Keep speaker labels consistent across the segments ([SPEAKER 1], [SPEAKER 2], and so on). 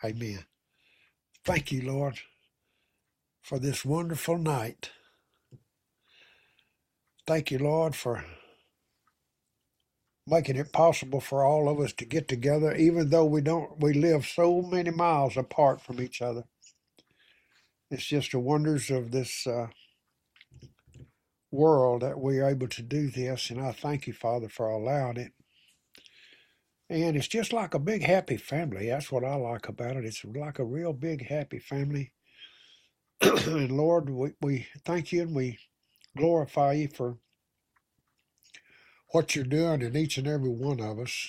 [SPEAKER 1] Amen. Thank you, Lord, for this wonderful night. Thank you, Lord, for making it possible for all of us to get together, even though we live so many miles apart from each other. It's just the wonders of this world that we're able to do this, and I thank you, Father, for allowing it. And it's just like a big happy family. That's what I like about it. It's like a real big happy family. And Lord, we thank you and we glorify you for what you're doing in each and every one of us.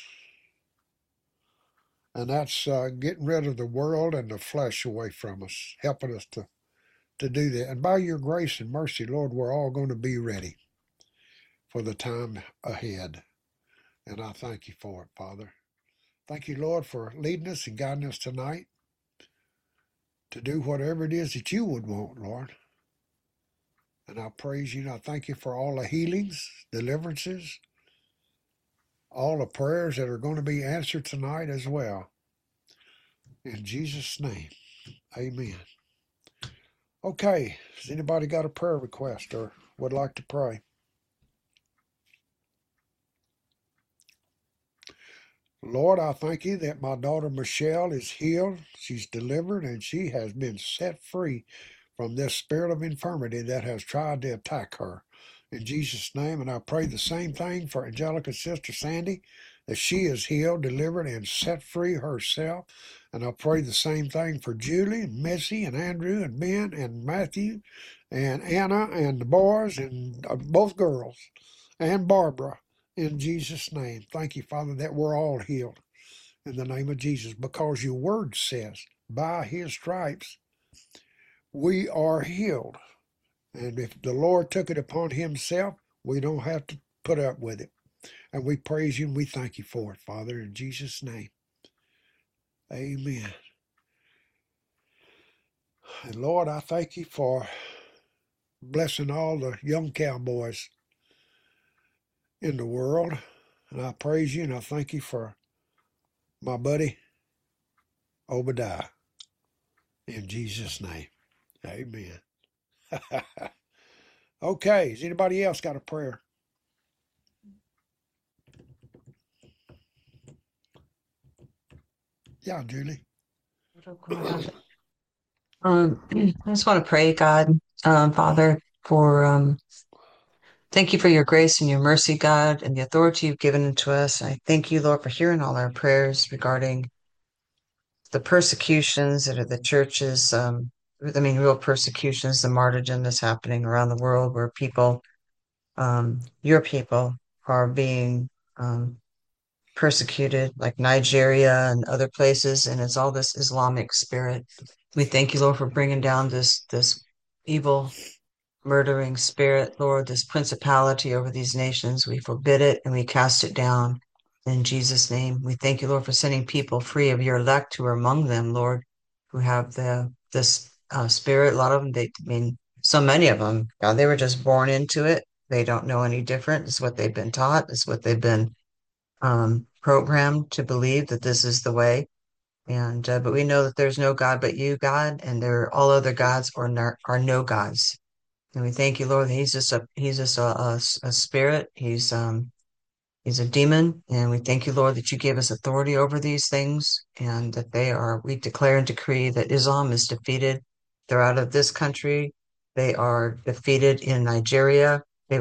[SPEAKER 1] And that's getting rid of the world and the flesh away from us, helping us to do that. And by your grace and mercy, Lord, we're all going to be ready for the time ahead. And I thank you for it, Father. Thank you, Lord, for leading us and guiding us tonight to do whatever it is that you would want, Lord. And I praise you and I thank you for all the healings, deliverances, all the prayers that are going to be answered tonight as well. In Jesus' name, amen. Okay, has anybody got a prayer request or would like to pray? Lord, I thank you that my daughter Michelle is healed, she's delivered, and she has been set free from this spirit of infirmity that has tried to attack her. In Jesus' name, and I pray the same thing for Angelica's sister Sandy, that she is healed, delivered, and set free herself. And I pray the same thing for Julie and Missy and Andrew and Ben and Matthew and Anna and the boys and both girls and Barbara. In Jesus' name, thank you, Father, that we're all healed in the name of Jesus, because your word says, by his stripes we are healed. And if the Lord took it upon himself, we don't have to put up with it. And we praise you and we thank you for it, Father, in Jesus' name. Amen. And Lord, I thank you for blessing all the young cowboys in the world. And I praise you and I thank you for my buddy Obadiah. In Jesus' name. Amen. Okay, has anybody else got a prayer? Yeah, Julie.
[SPEAKER 2] I just want to pray, God, Father, for thank you for your grace and your mercy, God, and the authority you've given to us. I thank you, Lord, for hearing all our prayers regarding the persecutions that are the churches. Real persecutions, the martyrdom that's happening around the world, where people, your people, are being persecuted, like Nigeria and other places, and it's all this Islamic spirit. We thank you, Lord, for bringing down this evil, murdering spirit, Lord, this principality over these nations. We forbid it and we cast it down in Jesus' name. We thank you, Lord, for sending people free of your elect who are among them, Lord, who have this spirit. A lot of them, so many of them, God, they were just born into it. They don't know any different. It's what they've been taught. It's what they've been programmed to believe, that this is the way. And but we know that there's no God but you, God, and all other gods are no gods. And we thank you, Lord, that he's just a spirit. He's a demon, and we thank you, Lord, that you gave us authority over these things, and that we declare and decree that Islam is defeated. They're out of this country. They are defeated in Nigeria.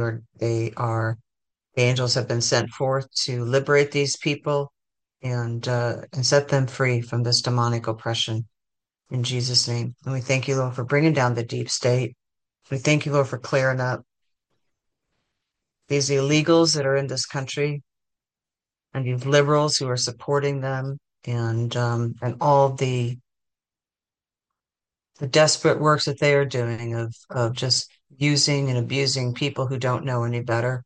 [SPEAKER 2] The angels have been sent forth to liberate these people and set them free from this demonic oppression in Jesus' name. And we thank you, Lord, for bringing down the deep state. We thank you, Lord, for clearing up these illegals that are in this country and these liberals who are supporting them, and all the desperate works that they are doing of just using and abusing people who don't know any better.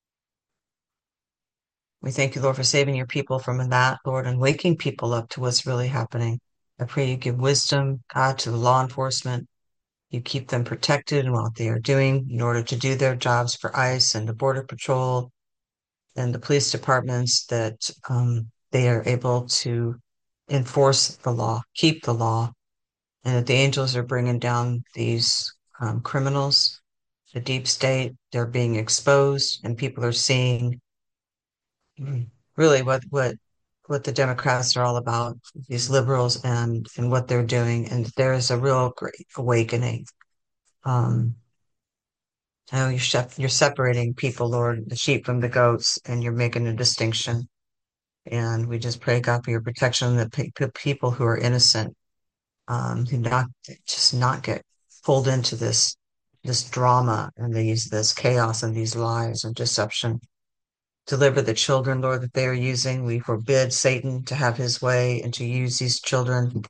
[SPEAKER 2] We thank you, Lord, for saving your people from that, Lord, and waking people up to what's really happening. I pray you give wisdom, God, to the law enforcement. You keep them protected in what they are doing in order to do their jobs for ICE and the Border Patrol and the police departments, that they are able to enforce the law, keep the law, and that the angels are bringing down these criminals, the deep state. They're being exposed, and people are seeing really what the Democrats are all about, these liberals and what they're doing. And there is a real great awakening. Um, I know you're separating people, Lord, the sheep from the goats, and you're making a distinction. And we just pray, God, for your protection that people who are innocent, who not just not get pulled into this drama and this chaos and these lies and deception. Deliver the children, Lord, that they are using. We forbid Satan to have his way and to use these children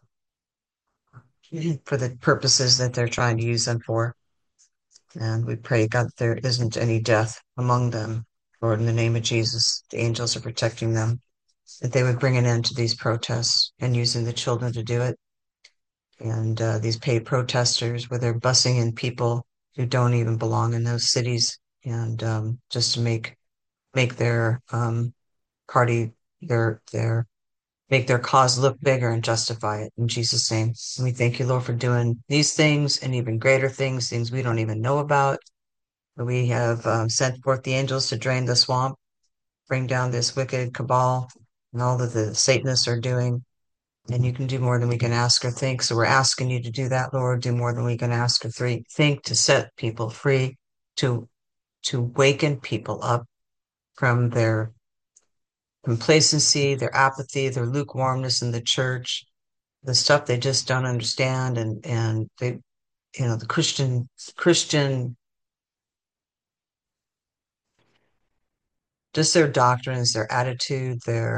[SPEAKER 2] for the purposes that they're trying to use them for. And we pray, God, that there isn't any death among them. Lord, in the name of Jesus, the angels are protecting them, that they would bring an end to these protests and using the children to do it. And these paid protesters, where they're bussing in people who don't even belong in those cities, and just to make their party their make their cause look bigger and justify it in Jesus' name. And we thank you, Lord, for doing these things and even greater things, things we don't even know about. We have sent forth the angels to drain the swamp, bring down this wicked cabal and all that the Satanists are doing. And you can do more than we can ask or think. So we're asking you to do that, Lord. Do more than we can ask or think, to set people free, to waken people up from their complacency, their apathy, their lukewarmness in the church, the stuff they just don't understand, and they, the Christian, just their doctrines, their attitude,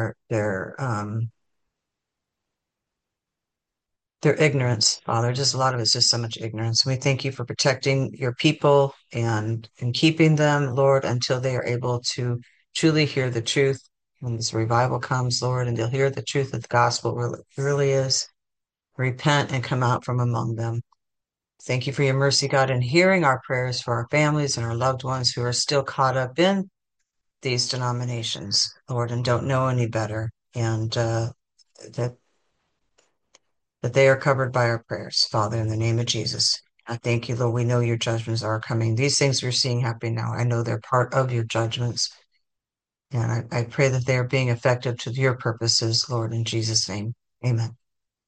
[SPEAKER 2] their ignorance, Father. Just a lot of it's just so much ignorance. We thank you for protecting your people and keeping them, Lord, until they are able to truly hear the truth. When this revival comes, Lord, and they'll hear the truth of the gospel, what it really is, repent and come out from among them. Thank you for your mercy, God, in hearing our prayers for our families and our loved ones who are still caught up in these denominations, Lord, and don't know any better, and that they are covered by our prayers, Father, in the name of Jesus. I thank you, Lord. We know your judgments are coming. These things we're seeing happening now, I know they're part of your judgments, and I pray that they are being effective to your purposes, Lord, in Jesus' name. Amen.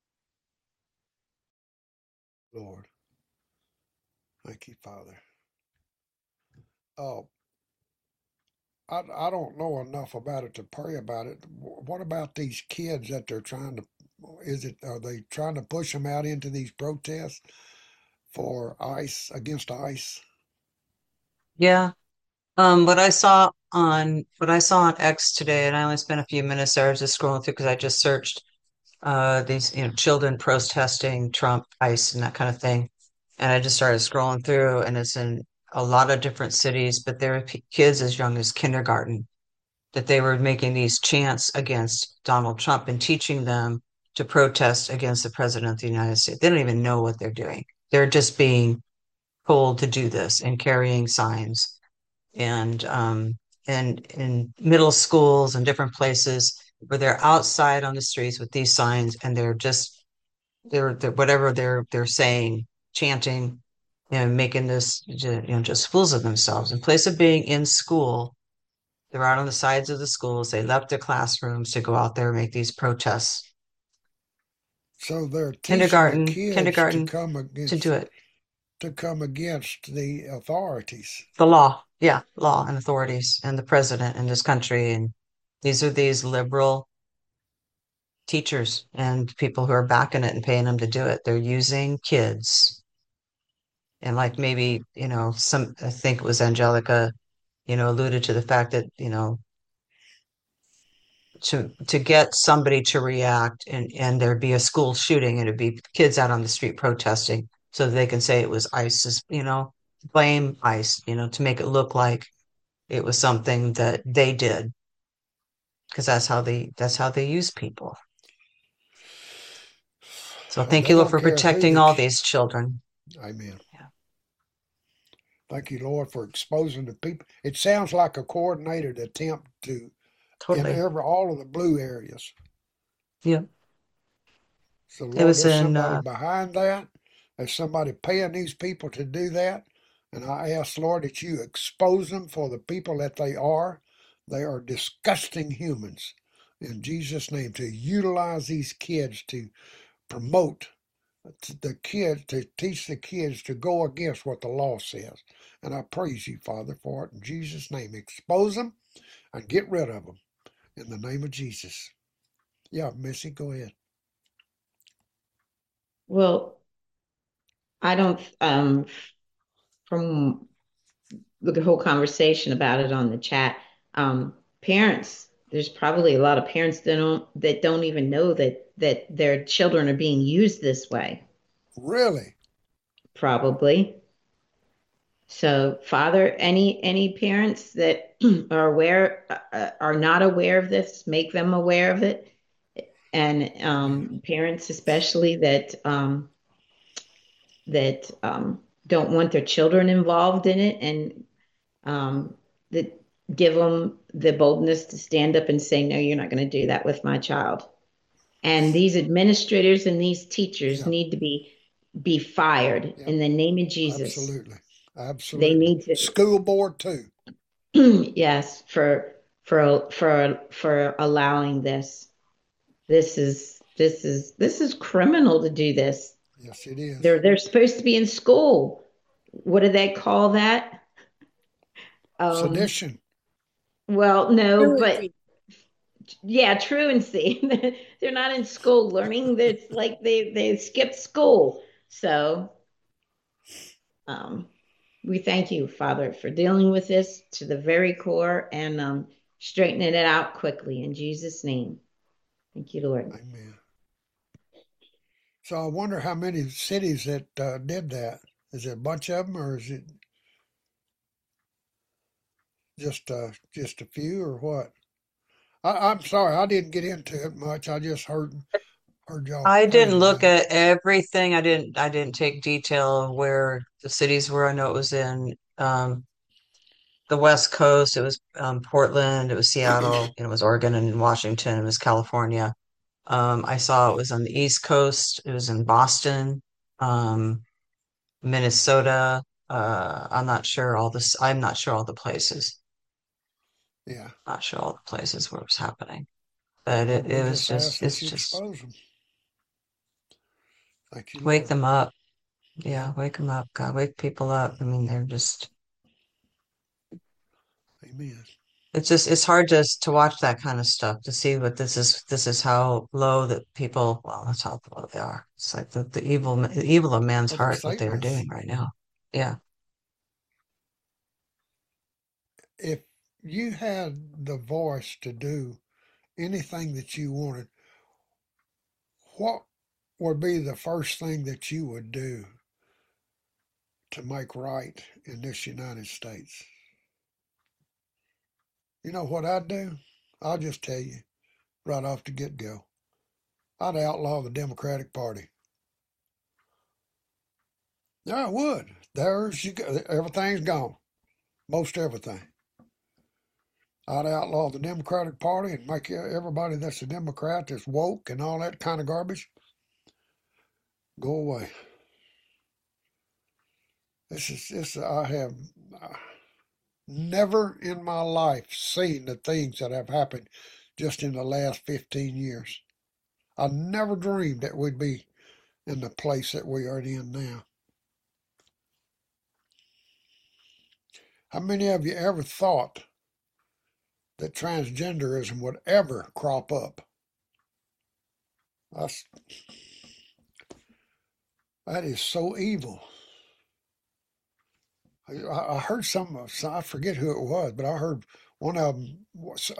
[SPEAKER 1] Lord. Thank you, Father. Oh, I don't know enough about it to pray about it. What about these kids that they're trying to? Are they trying to push them out into these protests for ICE against ICE?
[SPEAKER 2] Yeah. What I saw on X today, and I only spent a few minutes there, I was just scrolling through because I just searched these, children protesting Trump, ICE, and that kind of thing. And I just started scrolling through, and it's in a lot of different cities, but there are kids as young as kindergarten that they were making these chants against Donald Trump and teaching them to protest against the president of the United States. They don't even know what they're doing. They're just being told to do this and carrying signs. And in middle schools and different places where they're outside on the streets with these signs, and they're whatever they're saying, chanting, and making this, just fools of themselves. In place of being in school, they're out on the sides of the schools. They left their classrooms to go out there and make these protests.
[SPEAKER 1] So they're teaching the kids
[SPEAKER 2] Kindergarten to do it.
[SPEAKER 1] to come against the authorities.
[SPEAKER 2] The law, yeah, law and authorities and the president in this country. And these liberal teachers and people who are backing it and paying them to do it. They're using kids. And like maybe, I think it was Angelica, alluded to the fact that, to get somebody to react, and there'd be a school shooting and it'd be kids out on the street protesting so that they can say it was ISIS, blame ICE, to make it look like it was something that they did, because that's how they use people. So thank
[SPEAKER 1] They
[SPEAKER 2] you, Lord,
[SPEAKER 1] don't
[SPEAKER 2] for
[SPEAKER 1] care who
[SPEAKER 2] protecting
[SPEAKER 1] the.
[SPEAKER 2] all these children.
[SPEAKER 1] Amen.
[SPEAKER 2] Yeah,
[SPEAKER 1] Thank you, Lord, for exposing the people. It sounds like a coordinated attempt to in
[SPEAKER 2] totally.
[SPEAKER 1] all of the blue areas.
[SPEAKER 2] Yeah.
[SPEAKER 1] So,
[SPEAKER 2] It
[SPEAKER 1] Lord,
[SPEAKER 2] was
[SPEAKER 1] there's
[SPEAKER 2] in,
[SPEAKER 1] somebody behind that. There's somebody paying these people to do that. And I ask, Lord, that you expose them for the people that they are. They are disgusting humans. In Jesus' name, to utilize these kids to promote the kids, to teach the kids to go against what the law says. And I praise you, Father, for it. In Jesus' name, expose them and get rid of them. In the name of Jesus. Yeah, Missy, go ahead.
[SPEAKER 3] Well, I don't, from the whole conversation about it on the chat, parents, there's probably a lot of parents that don't even know that their children are being used this way,
[SPEAKER 1] Really?
[SPEAKER 3] probably. So, Father, any parents that are not aware of this, make them aware of it, and parents especially that don't want their children involved in it, and that give them the boldness to stand up and say, no, you're not going to do that with my child. And these administrators and these teachers
[SPEAKER 1] Yeah,
[SPEAKER 3] need to be fired
[SPEAKER 1] yeah,
[SPEAKER 3] in the name of Jesus.
[SPEAKER 1] absolutely.
[SPEAKER 3] They
[SPEAKER 1] Absolutely.
[SPEAKER 3] need to,
[SPEAKER 1] School board, too.
[SPEAKER 3] yes, for allowing this. This is criminal to do this.
[SPEAKER 1] Yes, it is.
[SPEAKER 3] They're supposed to be in school. What do they call that? Um,
[SPEAKER 1] Sedition.
[SPEAKER 3] well, no, but
[SPEAKER 2] Truancy.
[SPEAKER 3] yeah, truancy. They're not in school learning. It's like they skipped school. So um, we thank you, Father, for dealing with this to the very core and straightening it out quickly in Jesus' name. Thank you, Lord.
[SPEAKER 1] Amen. So I wonder how many cities that did that. Is it a bunch of them, or is it just a few, or what? I'm sorry, I didn't get into it much. I just heard y'all
[SPEAKER 2] I didn't
[SPEAKER 1] praying
[SPEAKER 2] look
[SPEAKER 1] about it.
[SPEAKER 2] at everything. I didn't take detail of where the cities were. I know it was in the West Coast. It was Portland, it was Seattle, and it was Oregon and Washington, it was California. I saw it was on the East Coast, it was in Boston, um, Minnesota. I'm not sure all the places.
[SPEAKER 1] Yeah.
[SPEAKER 2] Not sure all the places where it was happening. But
[SPEAKER 1] Lord, we
[SPEAKER 2] it was
[SPEAKER 1] just ask
[SPEAKER 2] just
[SPEAKER 1] that
[SPEAKER 2] it's
[SPEAKER 1] you
[SPEAKER 2] just
[SPEAKER 1] expose them. Thank you,
[SPEAKER 2] wake
[SPEAKER 1] Lord.
[SPEAKER 2] them up.
[SPEAKER 1] Yeah.
[SPEAKER 2] Yeah, wake them up. God, wake people up. I mean, they're just
[SPEAKER 1] Amen.
[SPEAKER 2] it's hard to watch that kind of stuff to see what this is how low that people well that's how low they are. It's like the evil of man's
[SPEAKER 1] Well, they're
[SPEAKER 2] heart what they are
[SPEAKER 1] Satanists.
[SPEAKER 2] doing right now. Yeah.
[SPEAKER 1] If you had the voice to do anything that you wanted, what would be the first thing that you would do to make right in this United States? You know what I'd do? I'll just tell you right off the get go. I'd outlaw the Democratic Party. Yeah, I would. There's you go. Everything's gone. Most everything. I'd outlaw the Democratic Party and make everybody that's a Democrat that's woke and all that kind of garbage go away. This. I have never in my life seen the things that have happened just in the last 15 years. I never dreamed that we'd be in the place that we are in now. How many of you ever thought that transgenderism would ever crop up? That's, that is so evil. I heard I forget who it was, but I heard one of them was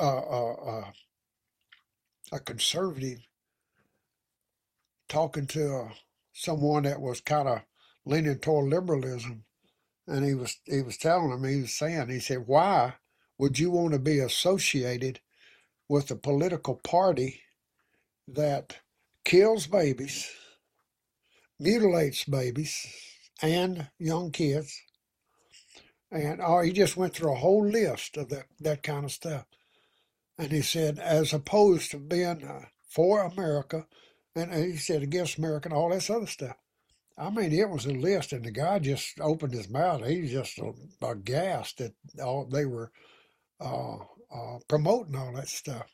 [SPEAKER 1] a conservative talking to someone that was kind of leaning toward liberalism, and he was telling him, he said, why would you want to be associated with a political party that kills babies, mutilates babies and young kids, and he just went through a whole list of that kind of stuff. And he said, as opposed to being for America and he said against America and all this other stuff. I mean, it was a list, and the guy just opened his mouth. He was just aghast that all they were uh, promoting all that stuff.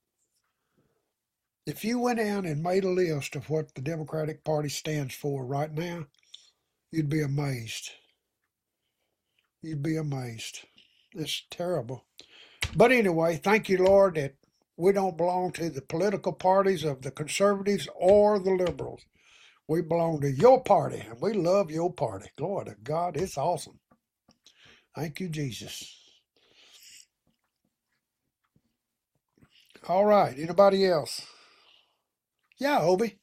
[SPEAKER 1] If you went down and made a list of what the Democratic Party stands for right now, you'd be amazed. You'd be amazed. It's terrible. But anyway, thank you, Lord, that we don't belong to the political parties of the conservatives or the liberals. We belong to your party, and we love your party. Glory to God. It's awesome. Thank you, Jesus. All right. Anybody else? Yeah, Obi.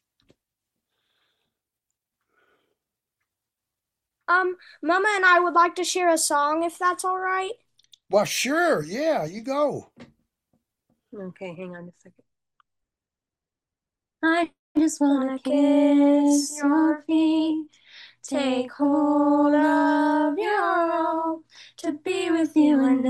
[SPEAKER 4] Mama and I would like to share a song if that's all right.
[SPEAKER 1] Well, sure. Yeah, you go.
[SPEAKER 4] Okay, hang on a second. I just wanna kiss your feet, take hold of your robe, to be with you and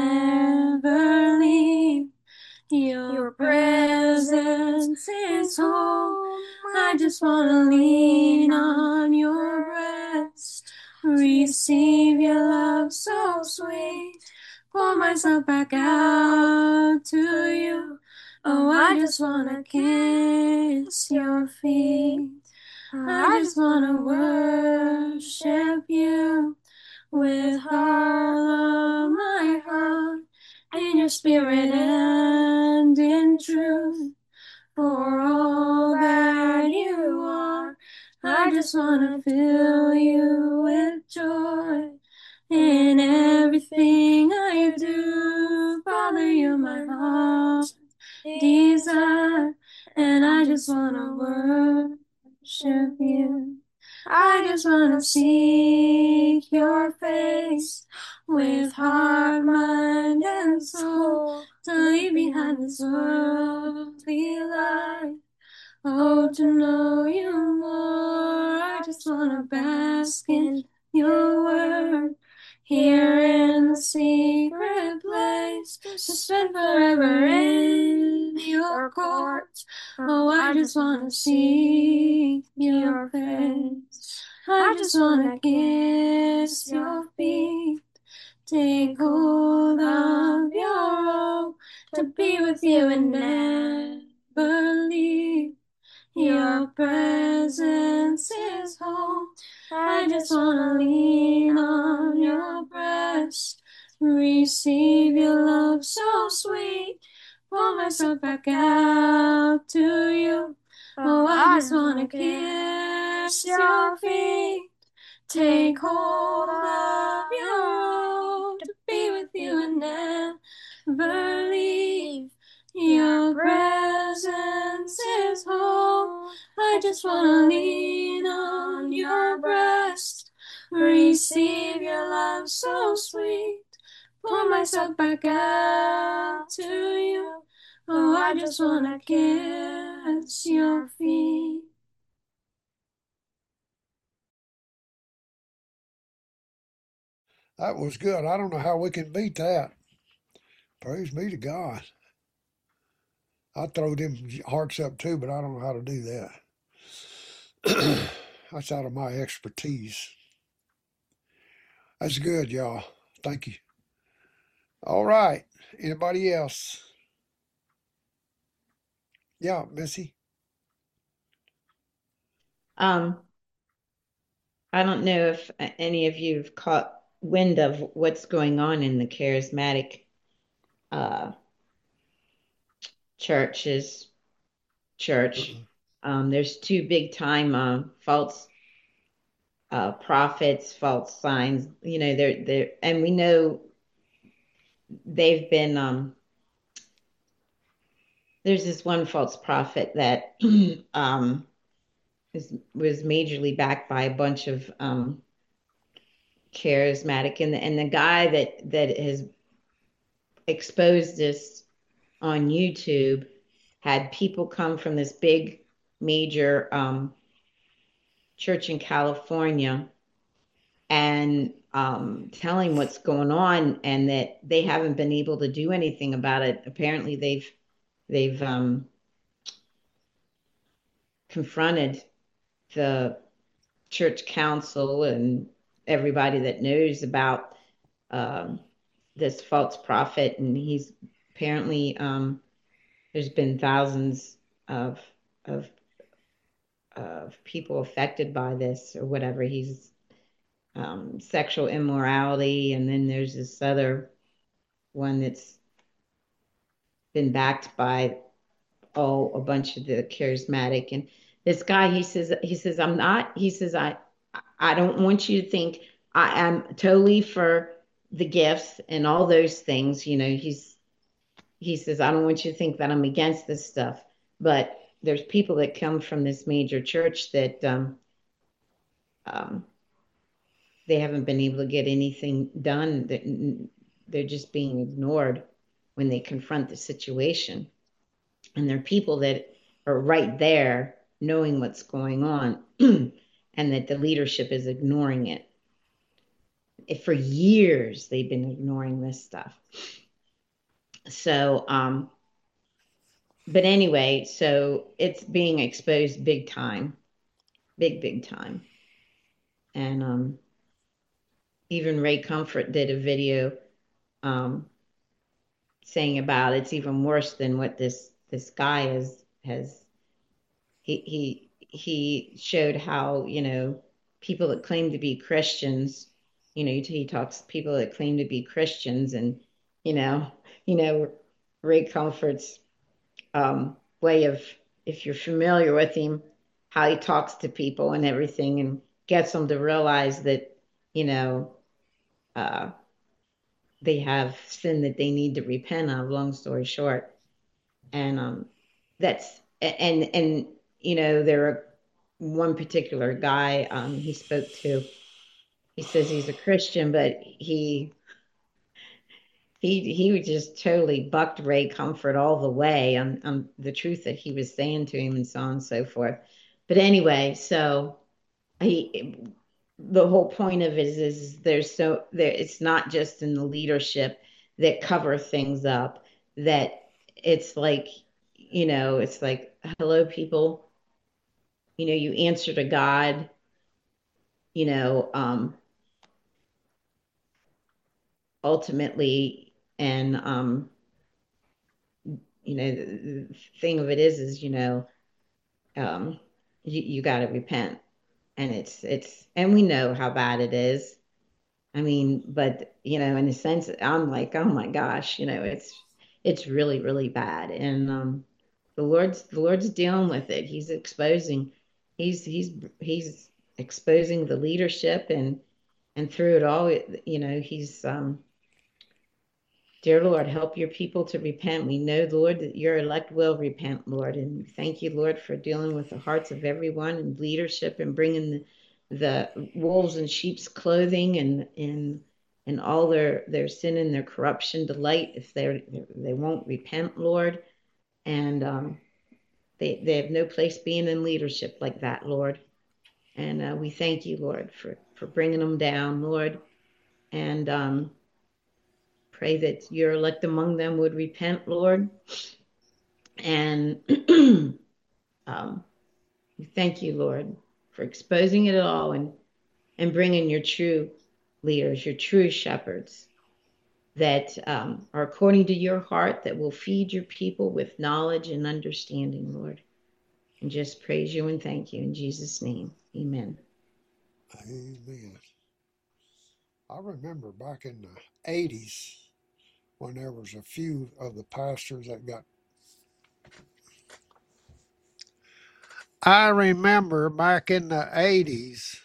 [SPEAKER 4] never leave. Your presence is home. I just wanna lean on your breast, receive your love so sweet, pour myself back out to you. Oh, I just wanna kiss your feet. I just wanna worship you with all of my heart, in your spirit and in truth. For all that you are, I just wanna fill you with joy in everything I do. Father, you're my heart's desire, and I just wanna worship you. I just wanna seek your face with heart, mind, and soul, to leave behind this worldly life. Oh, to know you more. I just wanna bask in your word, here in the secret place, to spend forever in your courts. Oh, I just wanna seek your face. I just wanna kiss your feet, take hold of your robe, to be with you and never leave. Your presence is home. I just wanna lean on your breast, receive your love so sweet, pour myself back out to you. Oh, I just wanna kiss your feet, take hold of your robe, to be with you and never leave. Your presence is home. I just wanna lean on your breast, receive your love so sweet, pour myself back out to you. Oh, I just wanna kiss your feet.
[SPEAKER 1] That was good. I don't know how we can beat that. Praise be to God. I throw them hearts up too, but I don't know how to do that. That's out of my expertise. That's good, y'all. Thank you. All right. Anybody else? Yeah, Missy.
[SPEAKER 3] I don't know if any of you have caught wind of what's going on in the charismatic uh, church. There's two big time false prophets, false signs. You know, they're and we know they've been. There's this one false prophet that was majorly backed by a bunch of charismatic, and the guy that has exposed this on YouTube had people come from this big major church in California and telling what's going on, and that they haven't been able to do anything about it. Apparently they've confronted the church council and everybody that knows about um, this false prophet, and he's apparently there's been thousands of of of people affected by this or whatever. He's sexual immorality, and then there's this other one that's been backed by a bunch of the charismatic. And this guy, he says I'm not. He says I don't want you to think I am totally for the gifts and all those things. He says I don't want you to think that I'm against this stuff, but there's people that come from this major church that um, they haven't been able to get anything done. They're just being ignored when they confront the situation. And there are people that are right there knowing what's going on and that the leadership is ignoring it. For years, they've been ignoring this stuff. So, but anyway, so it's being exposed big time, big time. And even Ray Comfort did a video saying about it's even worse than what this guy has. He showed how people that claim to be Christians, he talks people that claim to be Christians, and Ray Comfort's way of, if you're familiar with him, how he talks to people and everything, and gets them to realize that they have sin that they need to repent of. Long story short, and that's and there are one particular guy he spoke to. He says he's a Christian, but he just totally bucked Ray Comfort all the way on the truth that he was saying to him, and so on and so forth. But anyway, so the whole point of it is it's not just in the leadership that cover things up, that it's like hello people, you answer to God, ultimately, and the thing of it is you got to repent. And and we know how bad it is. I mean, but in a sense, I'm like, oh my gosh, it's really, really bad. And the Lord's dealing with it. He's exposing the leadership, and through it all, he's dear Lord, help your people to repent. We know, Lord, that your elect will repent, Lord. And thank you, Lord, for dealing with the hearts of everyone and leadership, and bringing the wolves in sheep's clothing, and all their sin and their corruption to light if they won't repent, Lord. And they have no place being in leadership like that, Lord. And we thank you, Lord, for bringing them down, Lord. And pray that your elect among them would repent, Lord. And we thank you, Lord, for exposing it all, and bringing your true leaders, your true shepherds that are according to your heart, that will feed your people with knowledge and understanding, Lord. And just praise you and thank you in Jesus' name. Amen.
[SPEAKER 1] Amen. I remember back in the 80s when there was a few of the pastors that got. I remember back in the 80s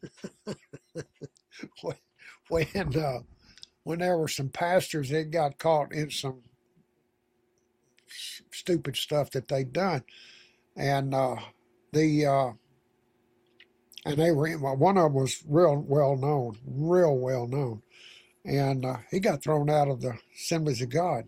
[SPEAKER 1] when there were some pastors that got caught in some stupid stuff that they'd done, and they were, one of them was real well known, and he got thrown out of the Assemblies of God.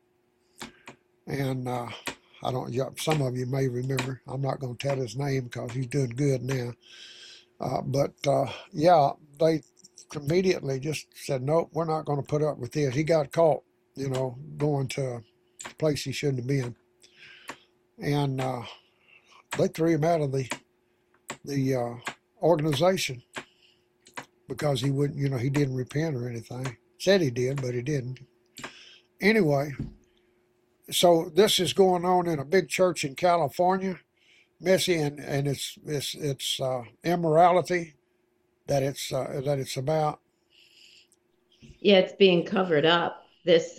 [SPEAKER 1] And I don't. Some of you may remember. I'm not going to tell his name because he's doing good now. But yeah, they immediately just said, nope, we're not going to put up with this. He got caught, going to a place he shouldn't have been. And they threw him out of the organization because he wouldn't, he didn't repent or anything. Said he did, but he didn't. Anyway, so this is going on in a big church in California, Missy, and it's immorality that it's about.
[SPEAKER 3] Yeah, it's being covered up. This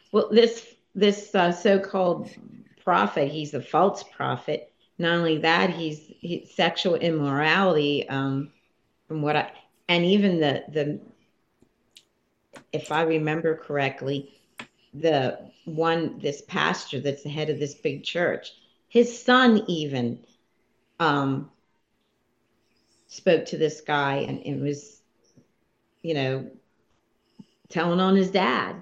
[SPEAKER 3] so-called prophet, he's a false prophet. Not only that, he's sexual immorality. From what and even the if I remember correctly, this pastor that's the head of this big church, his son even spoke to this guy and was, telling on his dad.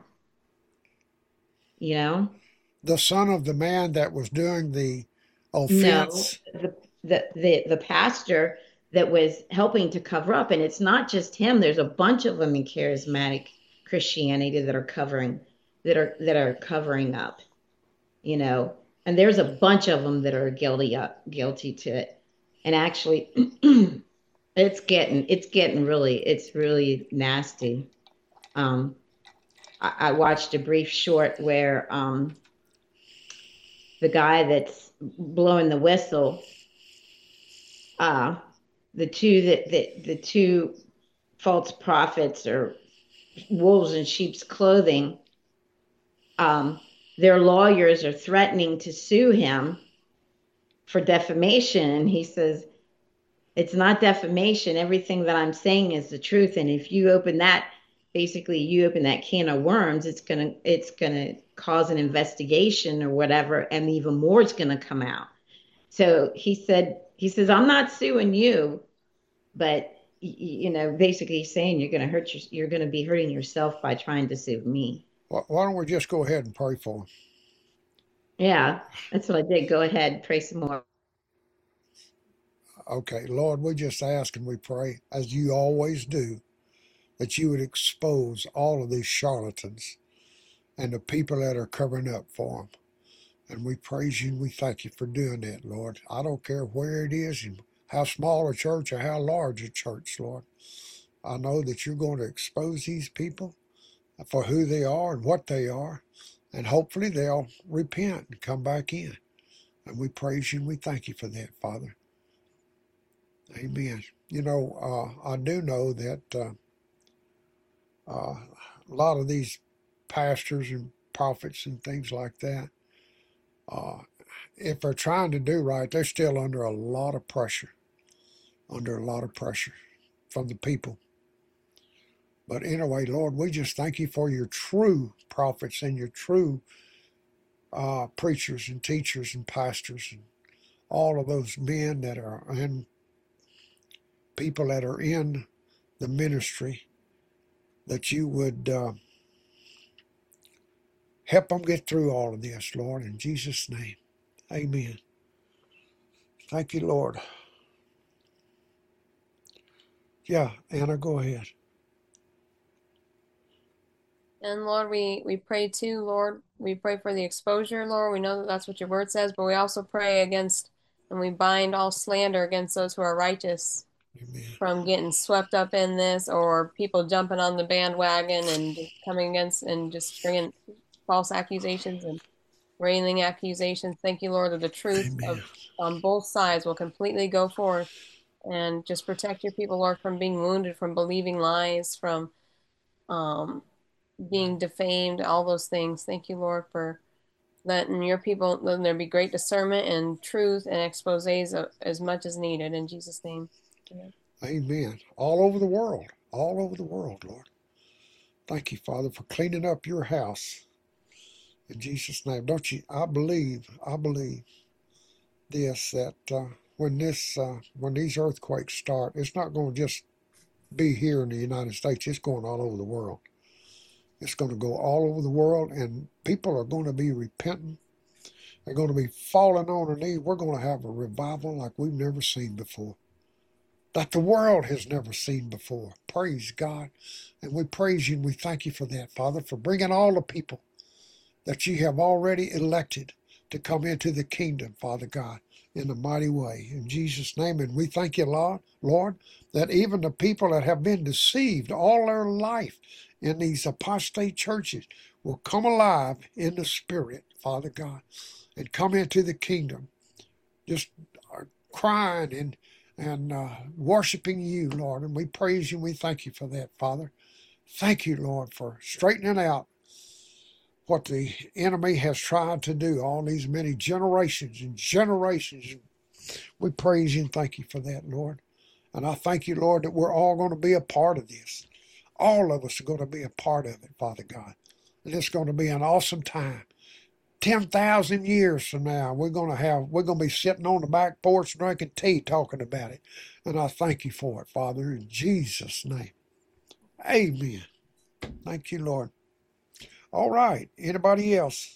[SPEAKER 1] The son of the man that was doing the offense.
[SPEAKER 3] No, the pastor that was helping to cover up, and it's not just him. There's a bunch of them in charismatic Christianity that are covering up, and there's a bunch of them that are guilty to it. And actually, it's really nasty. I watched a brief short where the guy that's blowing the whistle, the two false prophets or wolves in sheep's clothing, their lawyers are threatening to sue him for defamation. And he says, it's not defamation. Everything that I'm saying is the truth. And if you open that can of worms, it's gonna cause an investigation or whatever, and even more is gonna come out. So he says, I'm not suing you, but basically saying you're gonna be hurting yourself by trying to sue me.
[SPEAKER 1] Why don't we just go ahead and pray for him?
[SPEAKER 3] Yeah, that's what I did. Go ahead, pray some more.
[SPEAKER 1] Okay, Lord, we just ask and we pray, as you always do, that you would expose all of these charlatans and the people that are covering up for them. And we praise you and we thank you for doing that, Lord. I don't care where it is and how small a church or how large a church, Lord. I know that you're going to expose these people for who they are and what they are, and hopefully they'll repent and come back in. And we praise you and we thank you for that, Father. Amen. I do know that a lot of these pastors and prophets and things like that, if they're trying to do right, they're still under a lot of pressure from the people. But anyway, Lord, we just thank you for your true prophets and your true preachers and teachers and pastors and all of those men that are in people that are in the ministry, that you would help them get through all of this, Lord, in Jesus' name. Amen. Thank you, Lord. Yeah, Anna, go ahead.
[SPEAKER 5] And Lord, we pray too, Lord. We pray for the exposure, Lord. We know that that's what your word says, but we also pray against and we bind all slander against those who are righteous. Amen. From getting swept up in this, or people jumping on the bandwagon and just coming against and just bringing false accusations and railing accusations. Thank you, Lord, that the truth on both sides will completely go forth, and just protect your people, Lord, from being wounded, from believing lies, from being defamed, all those things. Thank you, Lord, for letting your people, letting there be great discernment and truth and exposés as much as needed. In Jesus' name. Amen.
[SPEAKER 1] Amen. All over the world, Lord. Thank you, Father, for cleaning up your house. In Jesus' name. Don't you? I believe this, that when these earthquakes start, it's not going to just be here in the United States. It's going all over the world. It's going to go all over the world, and people are going to be repenting. They're going to be falling on their knees. We're going to have a revival like we've never seen before, that the world has never seen before. Praise God. And we praise you and we thank you for that, Father, for bringing all the people that you have already elected to come into the kingdom, Father God. in a mighty way. In Jesus' name, and we thank you, Lord, that even the people that have been deceived all their life in these apostate churches will come alive in the Spirit, Father God, and come into the kingdom, just crying and worshiping you, Lord. And we praise you and we thank you for that, Father. Thank you, Lord, for straightening out what the enemy has tried to do all these many generations and generations. We praise you and thank you for that, Lord. And I thank you, Lord, that we're all going to be a part of this. All of us are going to be a part of it, Father God. And it's going to be an awesome time. 10,000 years from now, we're going to be sitting on the back porch drinking tea talking about it. And I thank you for it, Father, in Jesus' name. Amen. Thank you, Lord. All right. Anybody else?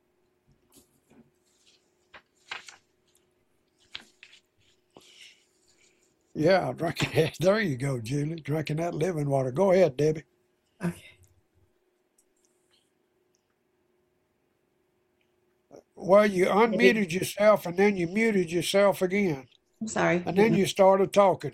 [SPEAKER 1] Yeah, drinking. There you go, Julie. Drinking that living water. Go ahead, Debbie.
[SPEAKER 6] Okay.
[SPEAKER 1] Well, you unmuted yourself and then you muted yourself again.
[SPEAKER 6] I'm sorry.
[SPEAKER 1] And then you started talking.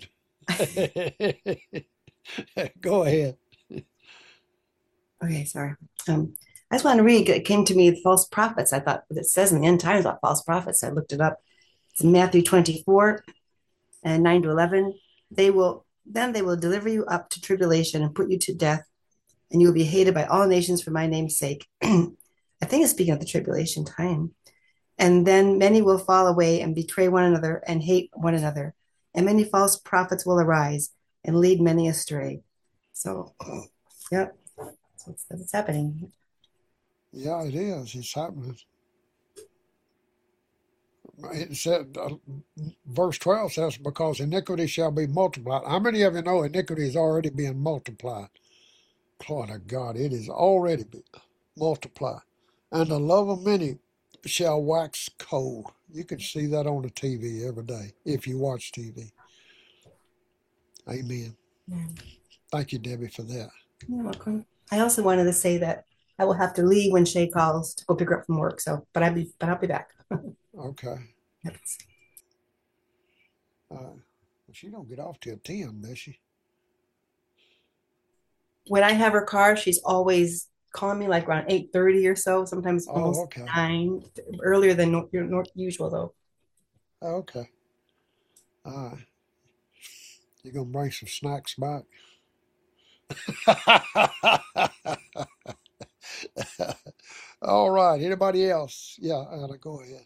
[SPEAKER 1] Go ahead.
[SPEAKER 6] Okay, sorry. I just want to read. It came to me false prophets. I thought it says in the end times about false prophets. I looked it up. It's in Matthew 24 and 9 to 11. They will deliver you up to tribulation and put you to death, and you will be hated by all nations for my name's sake. I think it's speaking of the tribulation time. And then many will fall away and betray one another and hate one another. And many false prophets will arise and lead many astray. So, yeah, that's what's happening.
[SPEAKER 1] Yeah, it is. It's happening. It said, verse 12 says, because iniquity shall be multiplied. How many of you know iniquity is already being multiplied? Glory to God, it is already been multiplied. And the love of many shall wax cold. You can see that on the TV every day if you watch TV. Amen.
[SPEAKER 6] Yeah.
[SPEAKER 1] Thank you, Debbie, for that.
[SPEAKER 6] You're welcome. I also wanted to say that I will have to leave when Shay calls to go pick her up from work. So, but I'll be back.
[SPEAKER 1] Okay.
[SPEAKER 6] Yes.
[SPEAKER 1] She don't get off till 10, does she?
[SPEAKER 6] When I have her car, she's always calling me like around 8:30 or so. Sometimes almost
[SPEAKER 1] okay.
[SPEAKER 6] 9, earlier than usual though.
[SPEAKER 1] Okay. You gonna bring some snacks back? All right. Anybody else? Yeah, Anna, go ahead.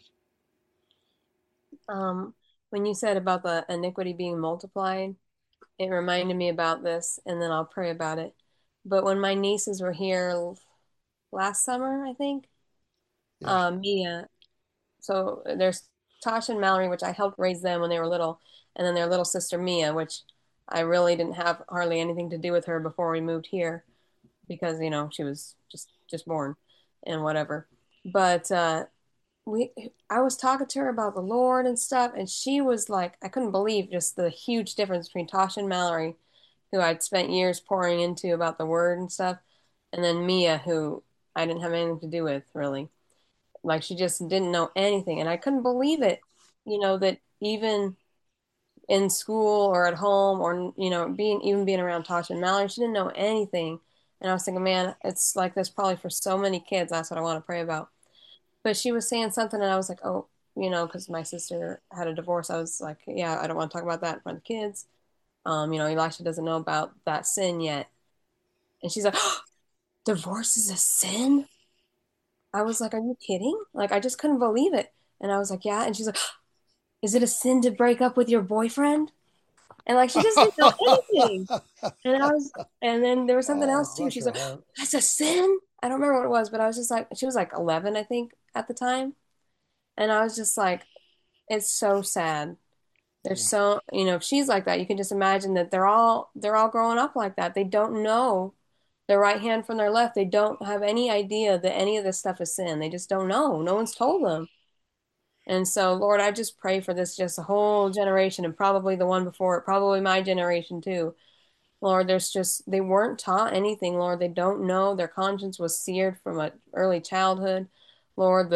[SPEAKER 5] When you said about the iniquity being multiplied, it reminded me about this, and then I'll pray about it. But when my nieces were here last summer, I think, Mia, so there's Tasha and Mallory, which I helped raise them when they were little, and then their little sister Mia, which I really didn't have hardly anything to do with her before we moved here because, she was just born and whatever. But I was talking to her about the Lord and stuff, and she was like, I couldn't believe just the huge difference between Tasha and Mallory, who I'd spent years pouring into about the word and stuff, and then Mia, who I didn't have anything to do with really. Like she just didn't know anything, and I couldn't believe it, that even in school or at home or being around Tasha and Mallory, she didn't know anything. And I was thinking, man, it's like this probably for so many kids. That's what I want to pray about. But she was saying something, and I was like, oh, because my sister had a divorce. I was like, yeah, I don't want to talk about that in front of the kids. Elisha doesn't know about that sin yet. And she's like, oh, divorce is a sin? I was like, are you kidding? Like, I just couldn't believe it. And I was like, yeah. And she's like, is it a sin to break up with your boyfriend? And like, she just didn't know anything. And then there was something else too. She's like, that's a sin? I don't remember what it was, but I was just like, she was like 11, I think, at the time. And I was just like, it's so sad. There's so, if she's like that, you can just imagine that they're all growing up like that. They don't know their right hand from their left. They don't have any idea that any of this stuff is sin. They just don't know. No one's told them. And so, Lord, I just pray for this, just a whole generation and probably the one before it, probably my generation too. Lord, they weren't taught anything, Lord. They don't know. Their conscience was seared from an early childhood. Lord,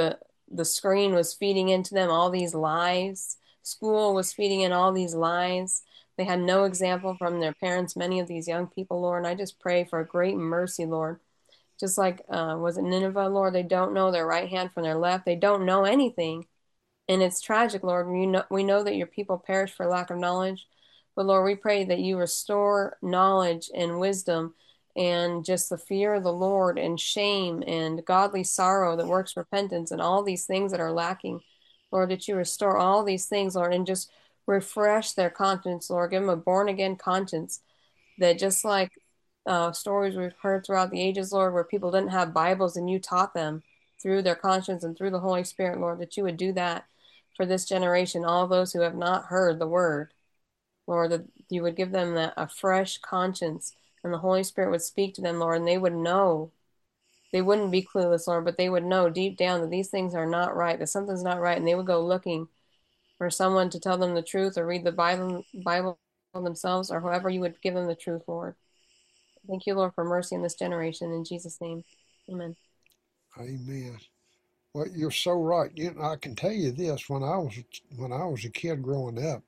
[SPEAKER 5] the screen was feeding into them all these lies. School was feeding in all these lies. They had no example from their parents, many of these young people, Lord. And I just pray for a great mercy, Lord. Just like, was it Nineveh, Lord? They don't know their right hand from their left. They don't know anything. And it's tragic, Lord. We know that your people perish for lack of knowledge. But Lord, we pray that you restore knowledge and wisdom and just the fear of the Lord and shame and godly sorrow that works repentance and all these things that are lacking. Lord, that you restore all these things, Lord, and just refresh their conscience, Lord. Give them a born again conscience that just like stories we've heard throughout the ages, Lord, where people didn't have Bibles and you taught them through their conscience and through the Holy Spirit, Lord, that you would do that for this generation, all those who have not heard the word, Lord, that you would give them a fresh conscience and the Holy Spirit would speak to them, Lord, and they would know. They wouldn't be clueless, Lord, but they would know deep down that these things are not right, that something's not right, and they would go looking for someone to tell them the truth or read the Bible themselves or whoever you would give them the truth, Lord. Thank you, Lord, for mercy in this generation. In Jesus' name, amen.
[SPEAKER 1] Amen. Well, you're so right. I can tell you this: when I was a kid growing up,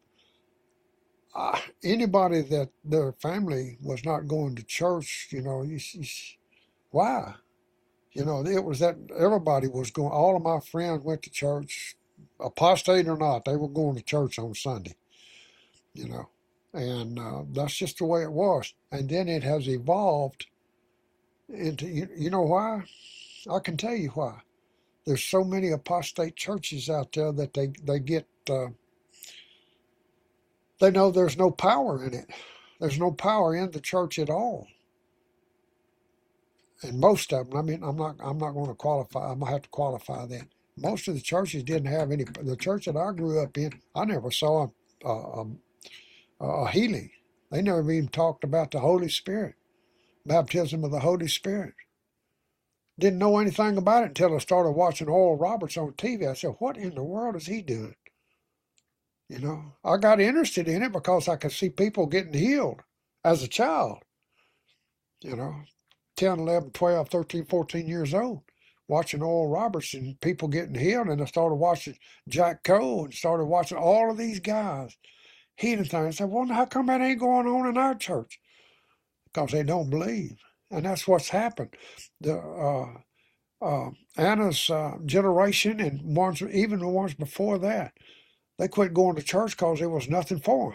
[SPEAKER 1] anybody that their family was not going to church, why? It was that everybody was going. All of my friends went to church, apostate or not. They were going to church on Sunday. You know, and that's just the way it was. And then it has evolved into. You know why? I can tell you why. There's so many apostate churches out there that they get. They know there's no power in it. There's no power in the church at all. And most of them, I mean, I'm not going to qualify. I'm gonna have to qualify that. Most of the churches didn't have any. The church that I grew up in, I never saw a healing. They never even talked about the Holy Spirit, baptism of the Holy Spirit. Didn't know anything about it until I started watching Oral Roberts on TV. I said, "What in the world is he doing?" I got interested in it because I could see people getting healed as a child. You know, 10, 11, 12, 13, 14 years old, watching Oral Roberts and people getting healed. And I started watching Jack Cole and started watching all of these guys healing things. I said, well, how come that ain't going on in our church? Because they don't believe. And that's what's happened. Anna's generation and even the ones before that, they quit going to church because there was nothing for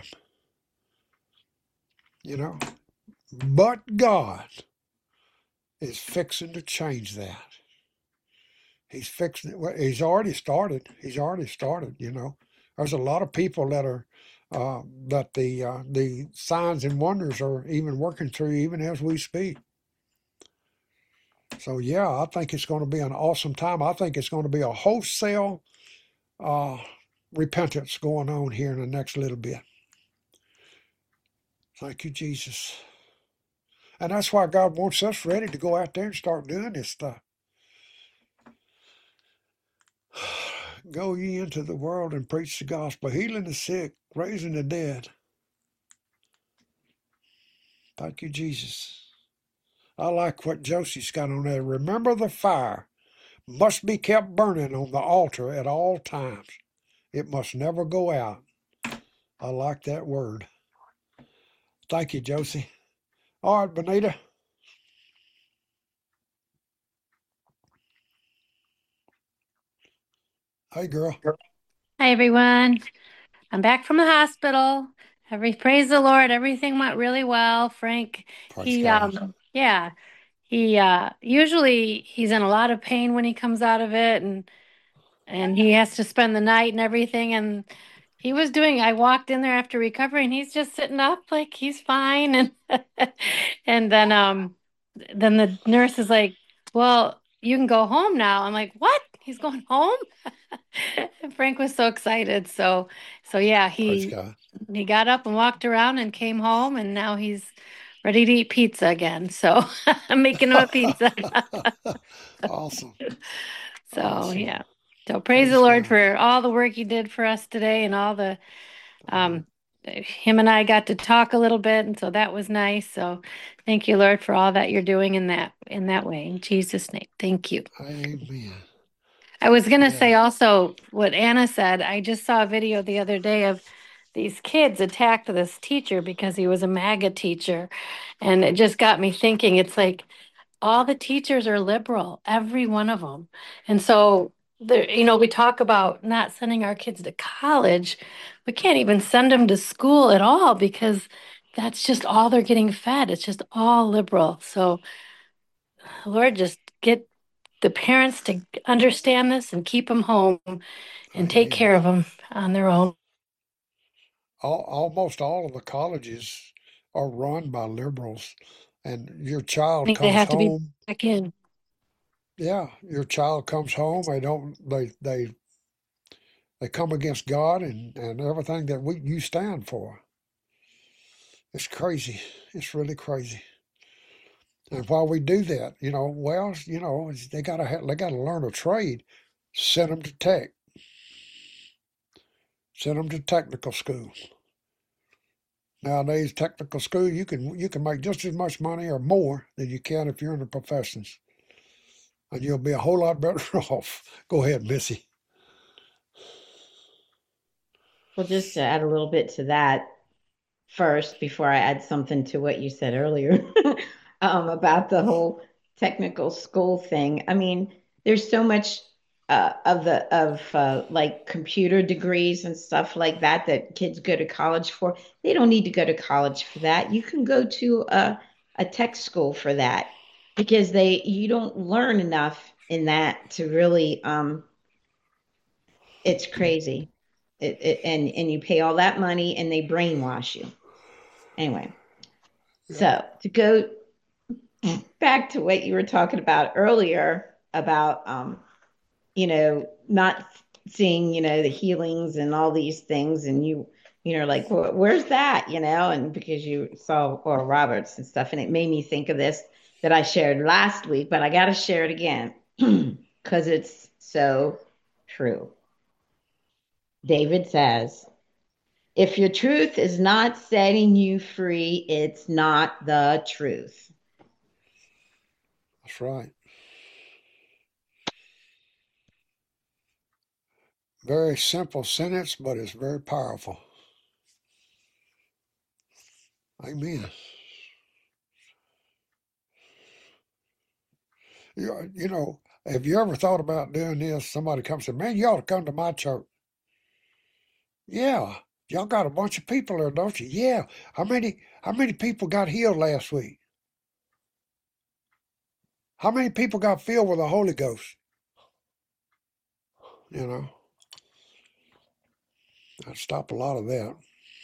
[SPEAKER 1] them. But God is fixing to change that. He's fixing it. Well, he's already started. There's a lot of people that are that the signs and wonders are even working through even as we speak. So yeah, I think it's going to be an awesome time. I think it's going to be a wholesale repentance going on here in the next little bit. Thank you, Jesus. And that's why God wants us ready to go out there and start doing this stuff. Go ye into the world and preach the gospel, healing the sick, raising the dead. Thank you, Jesus. I like what Josie's got on there. Remember, the fire must be kept burning on the altar at all times. It must never go out. I like that word. Thank you, Josie. All right, Benita. Hey, girl.
[SPEAKER 7] Hi, everyone. I'm back from the hospital. Praise the Lord. Everything went really well. Frank,
[SPEAKER 1] Praise God.
[SPEAKER 7] yeah, he usually he's in a lot of pain when he comes out of it, and he has to spend the night and everything. And I walked in there after recovery, and he's just sitting up like he's fine. And and then the nurse is like, "Well, you can go home now." I'm like, "What? He's going home?" Frank was so excited. So yeah,
[SPEAKER 1] Praise God.
[SPEAKER 7] he got up and walked around and came home, and now he's ready to eat pizza again. So I'm making him a pizza.
[SPEAKER 1] Awesome.
[SPEAKER 7] So
[SPEAKER 1] Awesome.
[SPEAKER 7] yeah. So praise the Lord for all the work he did for us today, and all the him and I got to talk a little bit, and so that was nice. So thank you, Lord, for all that you're doing in that way. In Jesus' name. Thank you.
[SPEAKER 1] Amen.
[SPEAKER 7] I was going to
[SPEAKER 1] Yeah.
[SPEAKER 7] say also what Anna said. I just saw a video the other day of these kids attacked this teacher because he was a MAGA teacher. And it just got me thinking, it's like all the teachers are liberal, every one of them. And so, there, we talk about not sending our kids to college. We can't even send them to school at all because that's just all they're getting fed. It's just all liberal. So, Lord, just get the parents to understand this and keep them home and take
[SPEAKER 1] Amen.
[SPEAKER 7] care of them on their own.
[SPEAKER 1] Almost all of the colleges are run by liberals, and your child
[SPEAKER 7] They
[SPEAKER 1] comes
[SPEAKER 7] have to be
[SPEAKER 1] home.
[SPEAKER 7] back in.
[SPEAKER 1] Yeah, your child comes home. They come against God and everything that you stand for. It's crazy. It's really crazy. And while we do that, they gotta learn a trade. Send them to tech. Send them to technical school. Nowadays, technical school, you can make just as much money or more than you can if you're in the professions, and you'll be a whole lot better off. Go ahead, Missy.
[SPEAKER 3] Well, just to add a little bit to that first, before I add something to what you said earlier about the whole technical school thing. I mean, there's so much of like computer degrees and stuff like that that kids go to college for. They don't need to go to college for that. You can go to a tech school for that because you don't learn enough in that to really it's crazy. And you pay all that money and they brainwash you. Anyway,
[SPEAKER 1] Yeah.
[SPEAKER 3] so to go back to what you were talking about earlier about not seeing the healings and all these things, and like, where's that, and because you saw Oral Roberts and stuff, and it made me think of this that I shared last week, but I got to share it again because it's so true. David says, if your truth is not setting you free, it's not the truth.
[SPEAKER 1] That's right. Very simple sentence, but it's very powerful. Amen. Have you ever thought about doing this? Somebody comes and said, man, you ought to come to my church. Yeah. Y'all got a bunch of people there, don't you? Yeah. How many people got healed last week? How many people got filled with the Holy Ghost? I'd stop a lot of that.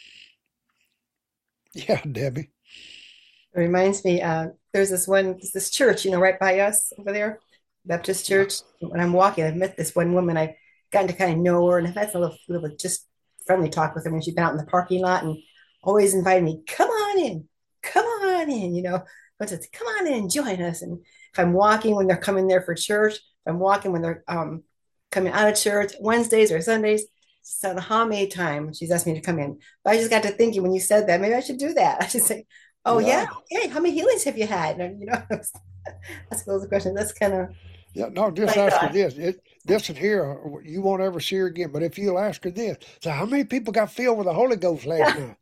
[SPEAKER 1] Yeah, Debbie.
[SPEAKER 6] It reminds me, there's this church, right by us over there, Baptist
[SPEAKER 1] Yeah.
[SPEAKER 6] church. When I'm walking, I've met this one woman. I've gotten to kind of know her, and I've had a little just friendly talk with her when she's been out in the parking lot, and always invited me, come on in, but says, come on in, join us. And if I'm walking when they're coming there for church, if I'm walking when they're coming out of church, Wednesdays or Sundays, so how many times she's asked me to come in. But I just got to thinking when you said that, maybe I should do that. I should say, oh yeah, okay. How many healings have you had? And that's the question. That's kind of
[SPEAKER 1] No, just ask her this. This and here, you won't ever see her again. But if you'll ask her this, so how many people got filled with the Holy Ghost last night?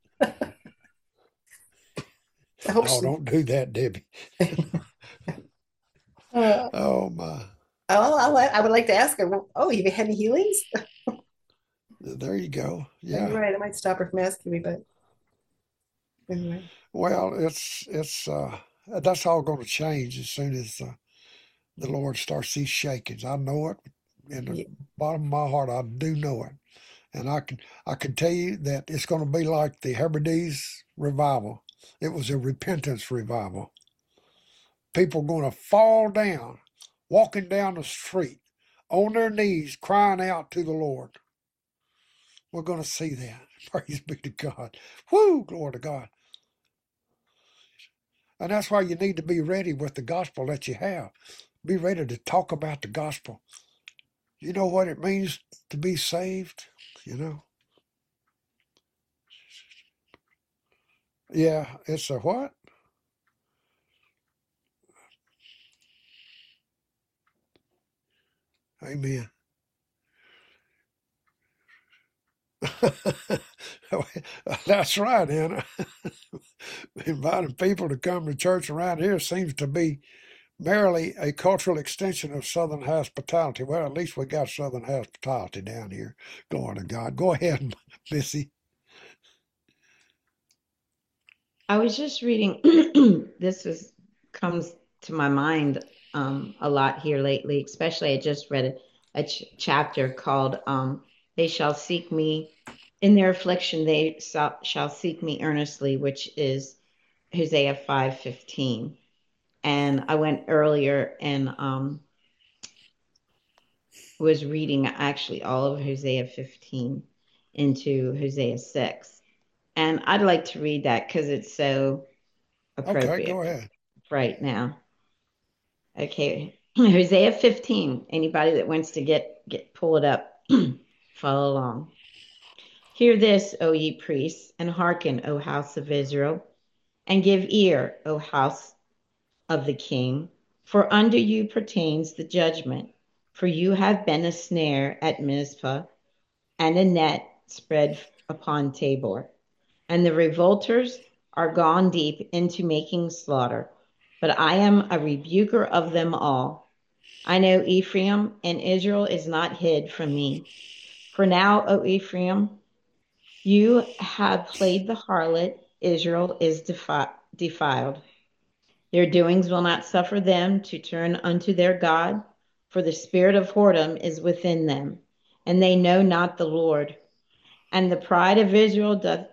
[SPEAKER 1] No, don't do that, Debbie. Oh my.
[SPEAKER 6] I would like to ask her. Oh, have you had any healings?
[SPEAKER 1] There you go. Yeah.
[SPEAKER 6] You're right. I might stop her from asking me, but anyway.
[SPEAKER 1] Well, it's that's all going to change as soon as the Lord starts these shakings. I know it in the bottom of my heart. I do know it, and I can tell you that it's going to be like the Hebrides revival. It was a repentance revival. People going to fall down, walking down the street, on their knees, crying out to the Lord. We're going to see that. Praise be to God. Woo, glory to God. And that's why you need to be ready with the gospel that you have. Be ready to talk about the gospel. You know what it means to be saved? Yeah, it's a what? Amen. That's right, Anna. Inviting people to come to church around here seems to be merely a cultural extension of Southern hospitality. Well, at least we got Southern hospitality down here. Glory to God. Go ahead, Missy.
[SPEAKER 3] I was just reading, comes to my mind a lot here lately, especially I just read a chapter called They Shall Seek Me, in their affliction they shall seek me earnestly, which is Hosea 5:15. And I went earlier and was reading actually all of Hosea 15 into Hosea 6. And I'd like to read that because it's so
[SPEAKER 1] Okay,
[SPEAKER 3] appropriate
[SPEAKER 1] go ahead.
[SPEAKER 3] right now. Okay. Hosea 15. Anybody that wants to pull it up, follow along. Hear this, O ye priests, and hearken, O house of Israel, and give ear, O house of the king, for unto you pertains the judgment. For you have been a snare at Mizpah, and a net spread upon Tabor. And the revolters are gone deep into making slaughter. But I am a rebuker of them all. I know Ephraim, and Israel is not hid from me. For now, O Ephraim, you have played the harlot, Israel is defiled. Their doings will not suffer them to turn unto their God, for the spirit of whoredom is within them, and they know not the Lord. And the pride of Israel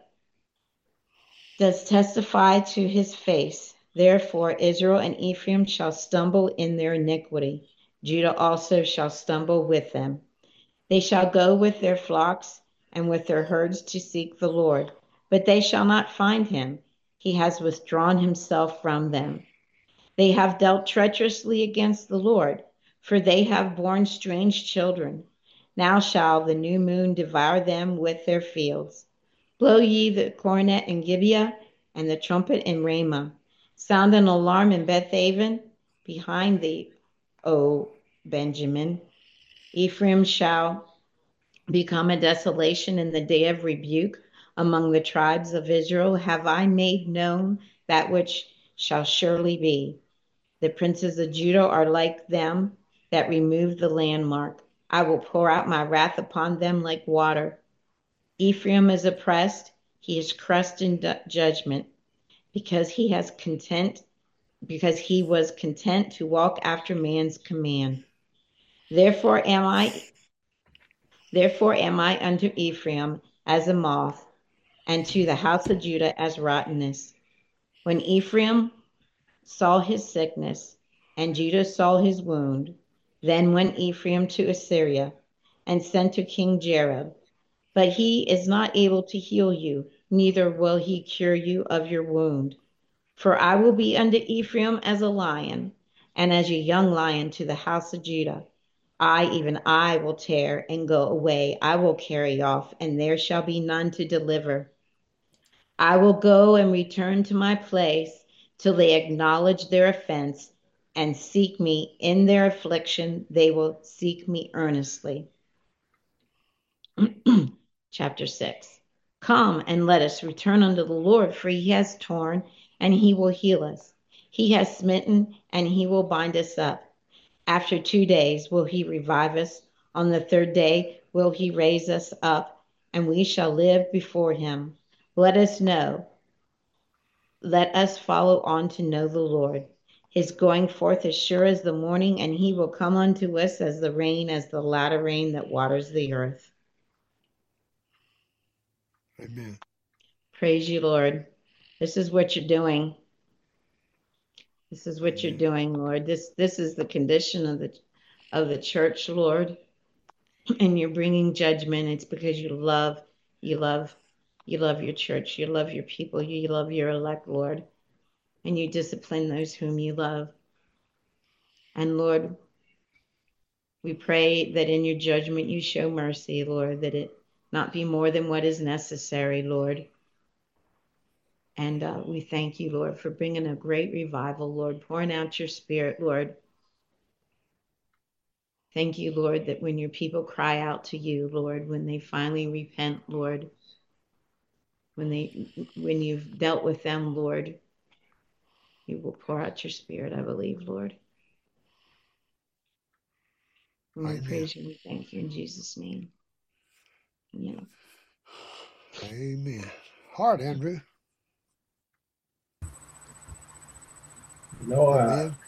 [SPEAKER 3] does testify to his face. Therefore, Israel and Ephraim shall stumble in their iniquity. Judah also shall stumble with them. They shall go with their flocks and with their herds to seek the Lord, but they shall not find him. He has withdrawn himself from them. They have dealt treacherously against the Lord, for they have borne strange children. Now shall the new moon devour them with their fields. Blow ye the cornet in Gibeah and the trumpet in Ramah. Sound an alarm in Bethaven behind thee, O Benjamin. Ephraim shall become a desolation in the day of rebuke. Among the tribes of Israel have I made known that which shall surely be. The princes of Judah are like them that remove the landmark. I will pour out my wrath upon them like water. Ephraim is oppressed, he is crushed in judgment, because he was content to walk after man's command. Therefore am I unto Ephraim as a moth, and to the house of Judah as rottenness. When Ephraim saw his sickness, and Judah saw his wound, then went Ephraim to Assyria, and sent to King Jareb. But he is not able to heal you, neither will he cure you of your wound. For I will be unto Ephraim as a lion, and as a young lion to the house of Judah. Even I, will tear and go away. I will carry off, and there shall be none to deliver. I will go and return to my place till they acknowledge their offense and seek me in their affliction. They will seek me earnestly. Chapter 6. Come and let us return unto the Lord, for he has torn and he will heal us. He has smitten and he will bind us up. After 2 days will he revive us. On the 3rd day will he raise us up, and we shall live before him. Let us follow on to know the Lord. His going forth is sure as the morning, and he will come unto us as the rain, as the latter rain that waters the earth.
[SPEAKER 1] Amen.
[SPEAKER 3] Praise you, Lord. This is what you're doing. This is what you're doing, Lord. This is the condition of the church, Lord. And you're bringing judgment. It's because you love your church. You love your people. You love your elect, Lord. And you discipline those whom you love. And Lord, we pray that in your judgment you show mercy, Lord, that it not be more than what is necessary, Lord. And we thank you, Lord, for bringing a great revival, Lord, pouring out your spirit, Lord. Thank you, Lord, that when your people cry out to you, Lord, when they finally repent, Lord, when you've dealt with them, Lord, you will pour out your spirit, I believe, Lord. And we praise you and we thank you in Jesus' name. Amen.
[SPEAKER 1] Amen. Heart, Andrew.
[SPEAKER 8] No,
[SPEAKER 1] Amen.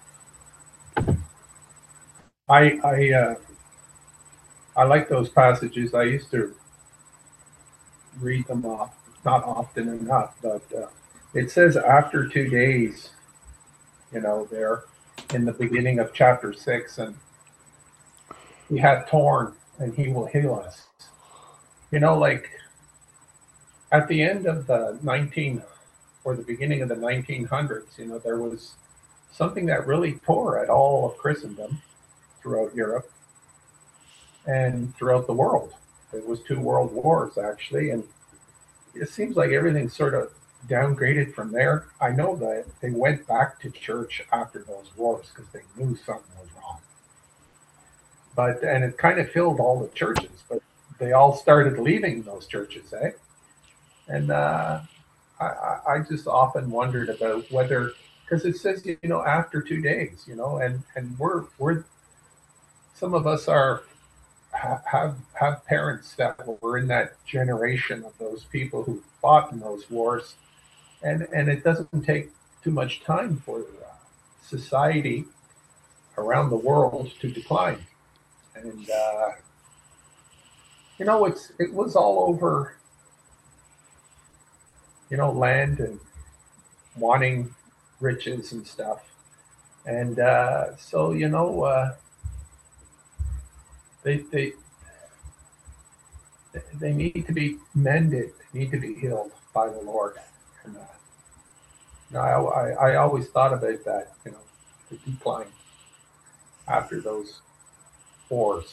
[SPEAKER 8] I like those passages. I used to read them not often enough, but it says after 2 days, there in the beginning of chapter 6, and he had torn and he will heal us. Like at the end of the the beginning of the 1900s, there was something that really tore at all of Christendom throughout Europe and throughout the world. There was 2 world wars actually, and it seems like everything sort of downgraded from there. I know that they went back to church after those wars because they knew something was wrong. And it kind of filled all the churches, but they all started leaving those churches, eh? And I just often wondered about whether, because it says, after 2 days, and we're some of us have parents that were in that generation of those people who fought in those wars, and it doesn't take too much time for society around the world to decline, and it was all over, land and wanting riches and stuff, and so they they need to be mended, need to be healed by the Lord. And I always thought about that, the decline after those wars,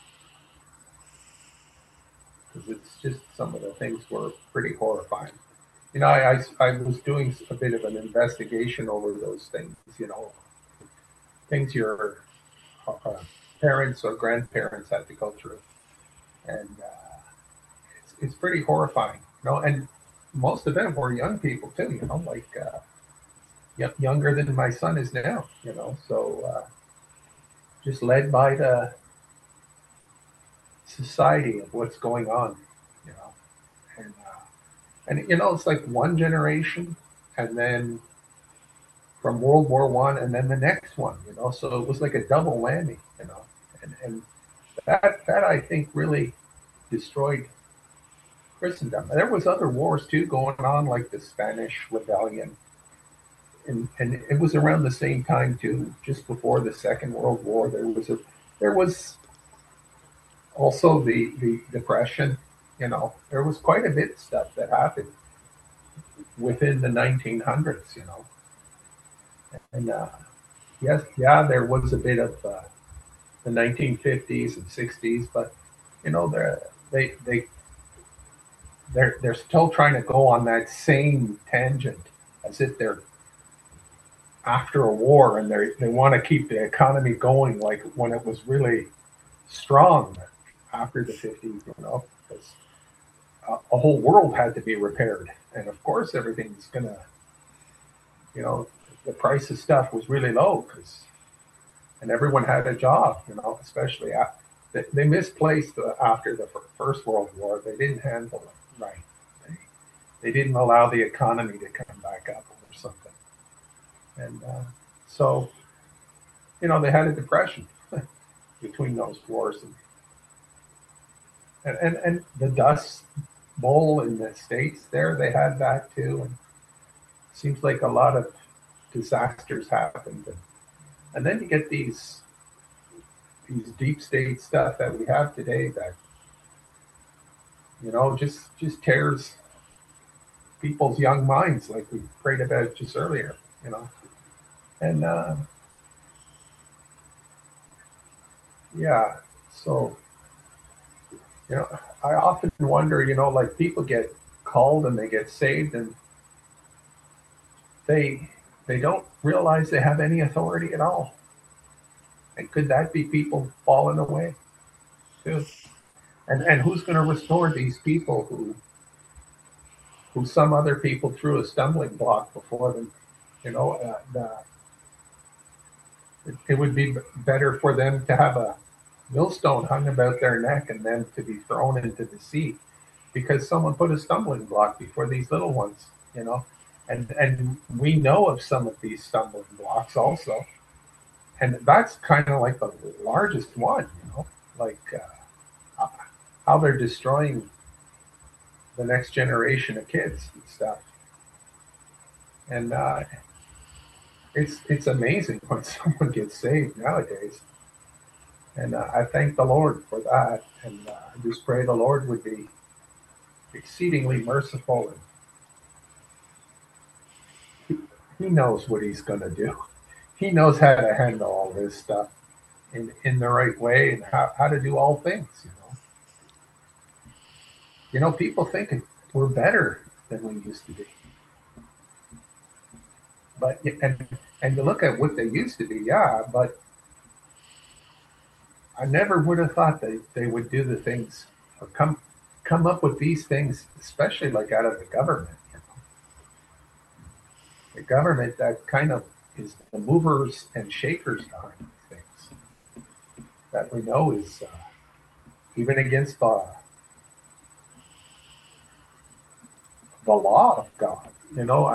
[SPEAKER 8] because it's just some of the things were pretty horrifying. I was doing a bit of an investigation over those things, things your parents or grandparents had to go through, and it's pretty horrifying, and most of them were young people too, like younger than my son is now, so just led by the society of what's going on, and it's like one generation, and then from World War I, and then the next one, so it was like a double whammy, and that I think really destroyed Christendom. There was other wars too going on, like the Spanish Rebellion, and it was around the same time too, just before the Second World War. There was also the Depression. There was quite a bit of stuff that happened within the 1900s. And yes, yeah, there was a bit of the 1950s and 60s, but they're still trying to go on that same tangent as if they're after a war, and they want to keep the economy going like when it was really strong after the 50s, because a whole world had to be repaired, and of course everything's gonna, the price of stuff was really low and everyone had a job, especially they misplaced after the First World War. They didn't handle it right. They didn't allow the economy to come back up or something. And so, they had a depression between those wars. And the Dust Bowl in the States there, they had that too. And it seems like a lot of disasters happened. And then you get these deep state stuff that we have today that, just tears people's young minds, like we prayed about just earlier, And yeah, so I often wonder, like people get called and they get saved, and they don't realize they have any authority at all. And could that be people falling away too? And who's going to restore these people who some other people threw a stumbling block before them? You know, it would be better for them to have a millstone hung about their neck and then to be thrown into the sea because someone put a stumbling block before these little ones, you know. And we know of some of these stumbling blocks also. And that's kind of like the largest one, you know, like how they're destroying the next generation of kids and stuff. And it's amazing when someone gets saved nowadays. And I thank the Lord for that. And I just pray the Lord would be exceedingly merciful. And he knows what he's going to do. He knows how to handle all this stuff in the right way and how to do all things, you know. You know, people think we're better than we used to be. But and you look at what they used to be, yeah, but I never would have thought they would do the things or come up with these things, especially like out of the government. You know? The government that kind of is the movers and shakers behind things that we know is even against the law of God. You know,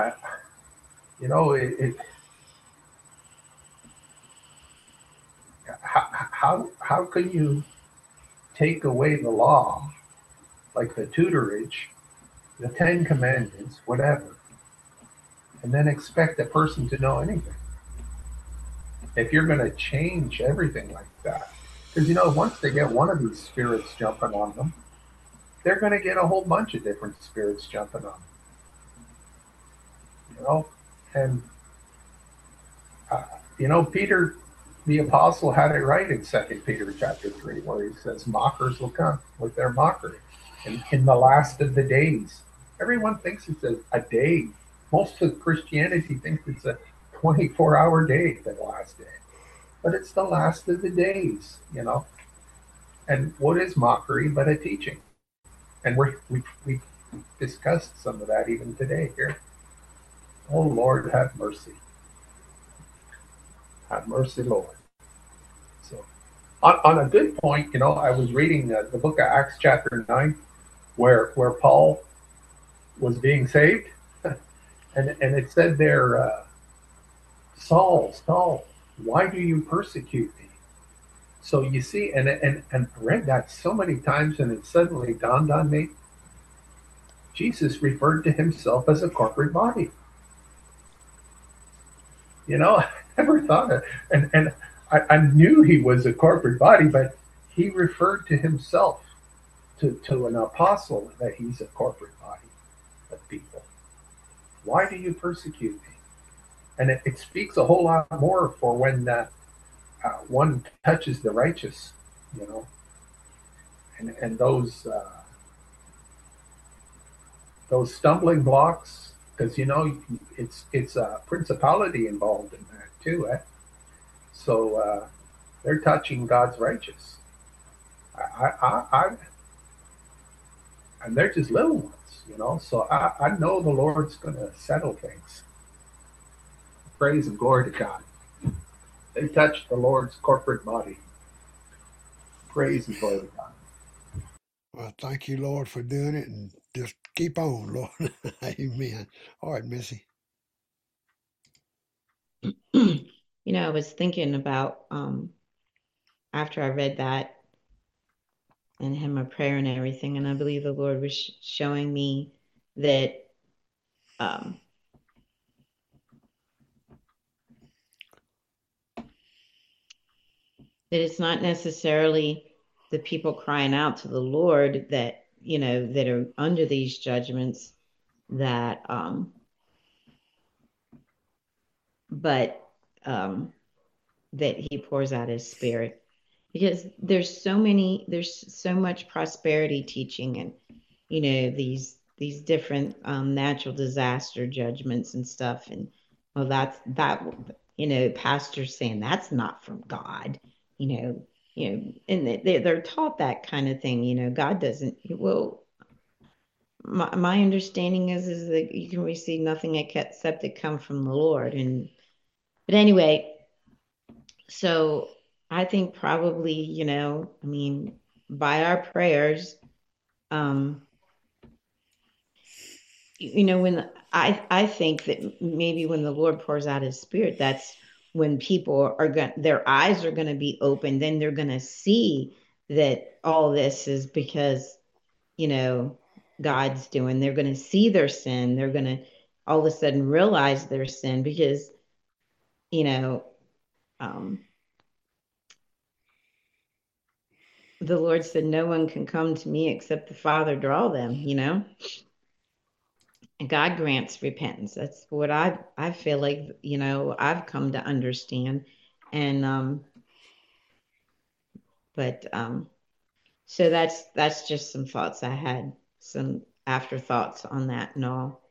[SPEAKER 8] how can you take away the law, like the tutorage, the Ten Commandments, whatever, and then expect a person to know anything? If you're going to change everything like that, because you know, once they get one of these spirits jumping on them, they're going to get a whole bunch of different spirits jumping on them. You know, and you know, Peter the apostle had it right in 2 Peter chapter 3, where he says, mockers will come with their mockery. And in the last of the days, everyone thinks it's a day. Most of Christianity thinks it's a 24-hour day, the last day. But it's the last of the days, you know. And what is mockery but a teaching? And we discussed some of that even today here. Oh, Lord, have mercy. Have mercy, Lord. So, on a good point, you know, I was reading the book of Acts chapter 9, where Paul was being saved. And it said there, Saul, Saul, why do you persecute me? So you see, and I read that so many times, and it suddenly dawned on me, Jesus referred to himself as a corporate body. You know, I never thought of it. And I knew he was a corporate body, but he referred to himself to an apostle that he's a corporate body of people. Why do you persecute me? And it speaks a whole lot more for when one touches the righteous, you know, and those stumbling blocks, because you know it's a principality involved in that too. So they're touching God's righteous. And they're just little ones, you know. So I know the Lord's going to settle things. Praise and glory to God. They touched the Lord's corporate body. Praise and glory to God.
[SPEAKER 1] Well, thank you, Lord, for doing it, and just keep on, Lord. Amen. All right, Missy.
[SPEAKER 3] You know, I was thinking about after I read that and had my prayer and everything, and I believe the Lord was showing me that that it's not necessarily the people crying out to the Lord that, you know, that are under these judgments, that but that he pours out his spirit, because there's so much prosperity teaching, and you know, these different natural disaster judgments and stuff, and well, that you know, pastors saying that's not from God, and they're taught that kind of thing. God doesn't. Well, my understanding is that you can receive nothing except it come from the Lord. But anyway, so I think probably, I mean, by our prayers, when I think that maybe when the Lord pours out his spirit, that's when people their eyes are going to be open. Then they're going to see that all this is because, God's doing. They're going to see their sin. They're going to all of a sudden realize their sin because, um, the Lord said, no one can come to me except the Father draw them, and God grants repentance. That's what I feel like, I've come to understand. And so that's just some thoughts I had, some afterthoughts on that and all.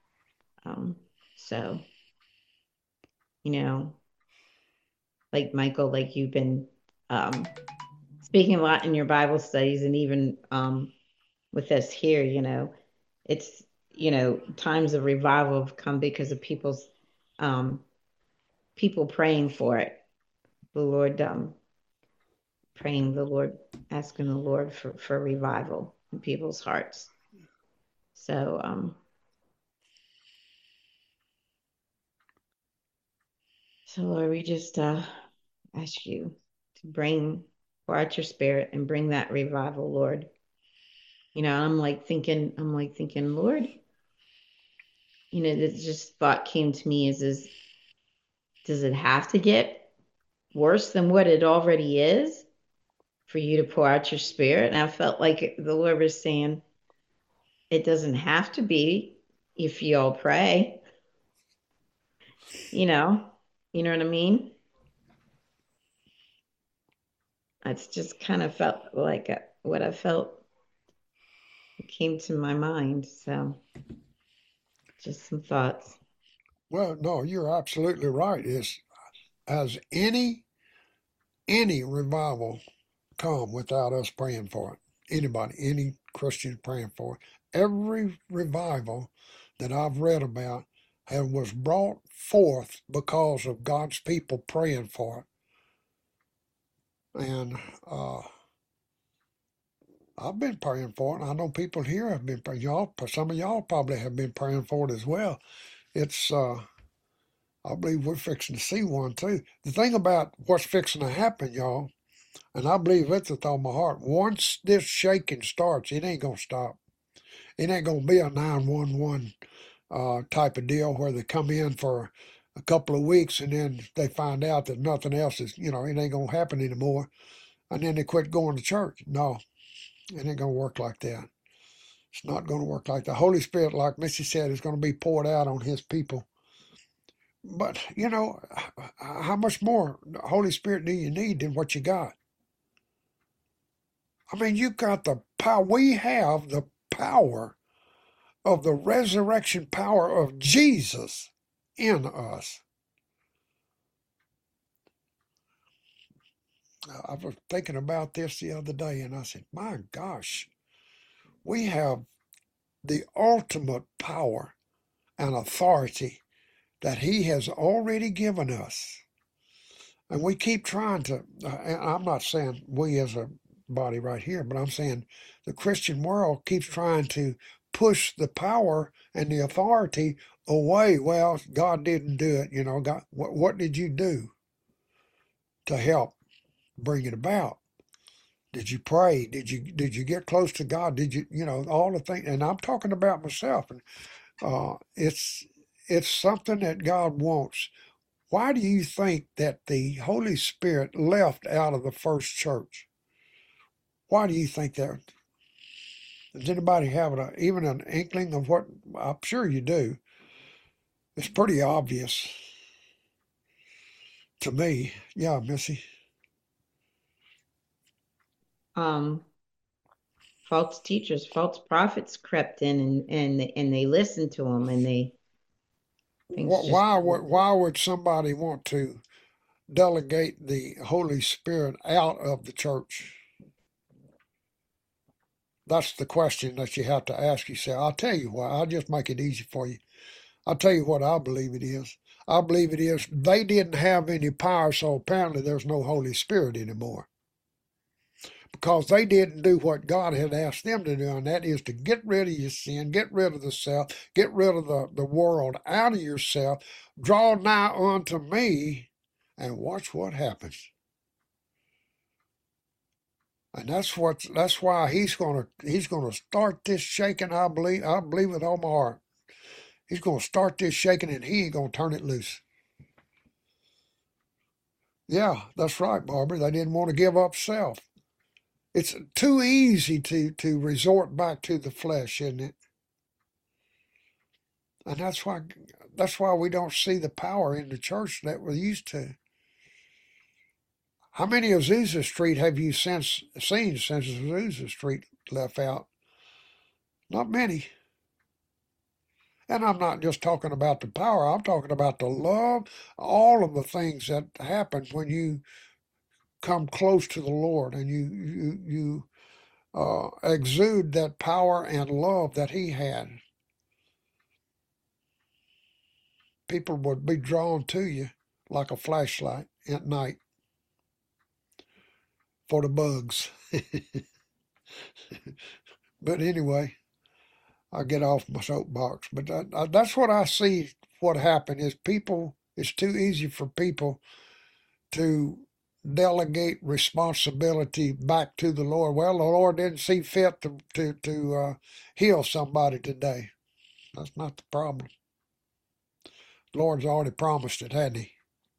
[SPEAKER 3] So, like Michael, like you've been speaking a lot in your Bible studies, and even with us here, it's times of revival have come because of people praying for it. The Lord asking the Lord for revival in people's hearts. So Lord, we just ask you to pour out your spirit and bring that revival, Lord. I'm like thinking, Lord, this just thought came to me is does it have to get worse than what it already is for you to pour out your spirit? And I felt like the Lord was saying, it doesn't have to be if you all pray. You know what I mean? It's just kind of felt like what I felt came to my mind. So just some thoughts.
[SPEAKER 1] Well, no, you're absolutely right. Has any revival come without us praying for it? Anybody, any Christian praying for it? Every revival that I've read about was brought forth because of God's people praying for it. And I've been praying for it. And I know people here have been praying. Some of y'all probably have been praying for it as well. It's I believe we're fixing to see one too. The thing about what's fixing to happen, y'all, and I believe it's with all my heart, once this shaking starts, it ain't going to stop. It ain't going to be a 911 type of deal where they come in for a couple of weeks and then they find out that nothing else is, it ain't going to happen anymore. And then they quit going to church. No, it ain't going to work like that. It's not going to work like that. The Holy Spirit, like Missy said, is going to be poured out on his people. But, how much more Holy Spirit do you need than what you got? I mean, you got the power. We have the power of the resurrection power of Jesus in us. I was thinking about this the other day, and I said, my gosh, we have the ultimate power and authority that he has already given us. And we keep trying to, and I'm not saying we as a body right here, but I'm saying the Christian world keeps trying to push the power and the authority away. Well, God didn't do it. God, what did you do to help bring it about? Did you pray? Did you get close to God? Did you, all the things? And I'm talking about myself. And it's something that God wants. Why do you think that the Holy Spirit left out of the first church? Why do you think that? Does anybody have even an inkling of what? I'm sure you do. It's pretty obvious to me. Yeah, Missy.
[SPEAKER 3] False teachers, false prophets crept in and they listened to them and they.
[SPEAKER 1] Why would somebody want to delegate the Holy Spirit out of the church? That's the question that you have to ask yourself. I'll tell you what, I'll just make it easy for you. I'll tell you what I believe it is. I believe it is they didn't have any power, so apparently there's no Holy Spirit anymore. Because they didn't do what God had asked them to do, and that is to get rid of your sin, get rid of the self, get rid of the world out of yourself, draw nigh unto me, and watch what happens. And that's why he's gonna start this shaking. I believe with all my heart. He's gonna start this shaking, and he ain't gonna turn it loose. Yeah, that's right, Barbara. They didn't want to give up self. It's too easy to resort back to the flesh, isn't it? And that's why we don't see the power in the church that we're used to. How many of Azusa Street have you seen since Azusa Street left out? Not many. And I'm not just talking about the power. I'm talking about the love, all of the things that happen when you come close to the Lord and you exude that power and love that He had. People would be drawn to you like a flashlight at night for the bugs. But anyway, I get off my soapbox. But that's what I see. What happened is it's too easy for people to delegate responsibility back to the Lord. Well, the Lord didn't see fit to heal somebody today. That's not the problem. The Lord's already promised it, hadn't He?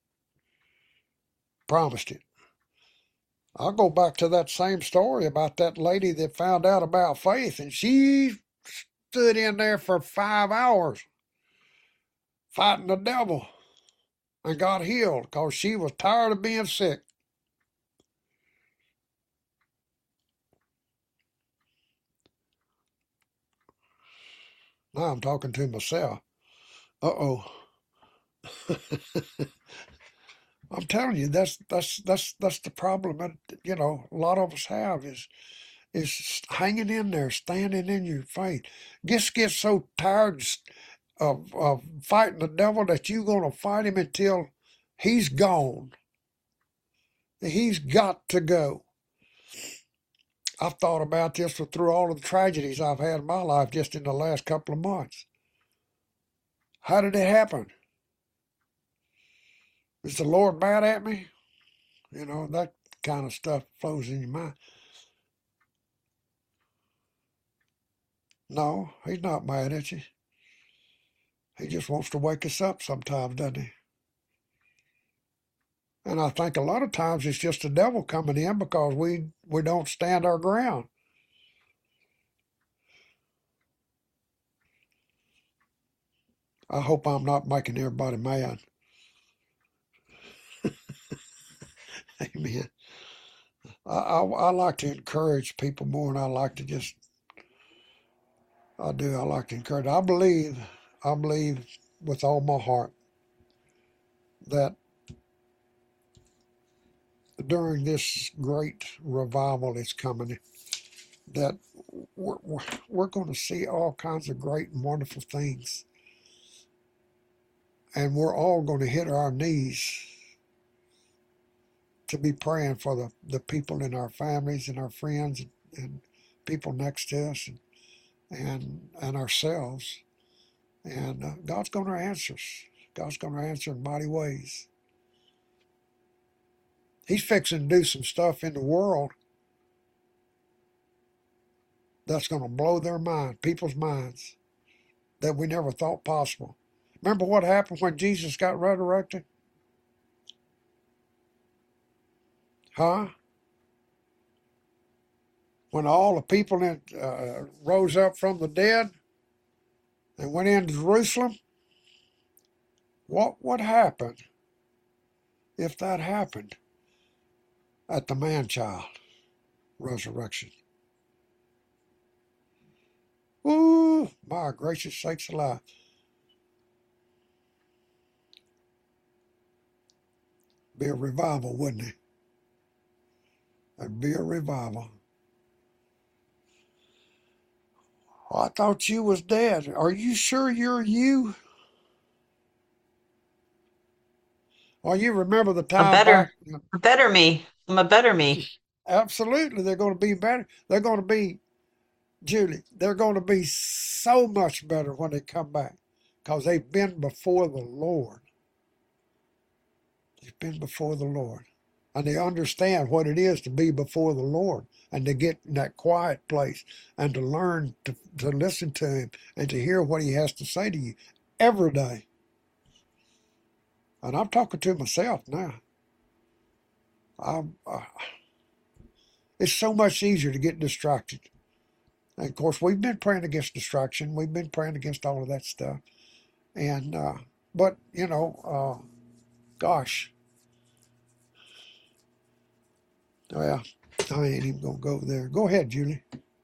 [SPEAKER 1] Promised it. I'll go back to that same story about that lady that found out about faith, and she stood in there for 5 hours fighting the devil and got healed because she was tired of being sick. Now I'm talking to myself. Uh-oh. I'm telling you, that's the problem that, a lot of us have is hanging in there, standing in your faith. Just get so tired of fighting the devil that you're going to fight him until he's gone. He's got to go. I've thought about this through all of the tragedies I've had in my life just in the last couple of months. How did it happen? Is the Lord mad at me? That kind of stuff flows in your mind. No, He's not mad at you. He just wants to wake us up sometimes, doesn't He? And I think a lot of times it's just the devil coming in because we don't stand our ground. I hope I'm not making everybody mad. Amen. I like to encourage people more than I like to I do. I like to encourage. I believe with all my heart that during this great revival that's coming, that we're going to see all kinds of great and wonderful things. And we're all going to hit our knees to be praying for the people in our families and our friends and people next to us and ourselves. And God's going to answer us. God's going to answer in mighty ways. He's fixing to do some stuff in the world that's going to blow their mind, people's minds, that we never thought possible. Remember what happened when Jesus got resurrected? Huh? When all the people rose up from the dead and went into Jerusalem? What would happen if that happened at the man-child resurrection? Ooh, my gracious sakes alive. Be a revival, wouldn't it? That'd be a revival. Oh, I thought you was dead. Are you sure you're you? Well, you remember the
[SPEAKER 2] A
[SPEAKER 1] time back?
[SPEAKER 2] better me. I'm a better me.
[SPEAKER 1] Absolutely, they're going to be better. They're going to be, Julie, they're going to be so much better when they come back because they've been before the Lord. They've been before the Lord. And they understand what it is to be before the Lord and to get in that quiet place and to learn to listen to Him and to hear what He has to say to you every day. And I'm talking to myself now. I'm, it's so much easier to get distracted. And of course, we've been praying against distraction. We've been praying against all of that stuff. And, but, gosh, well, I ain't even going to go there. Go ahead, Julie.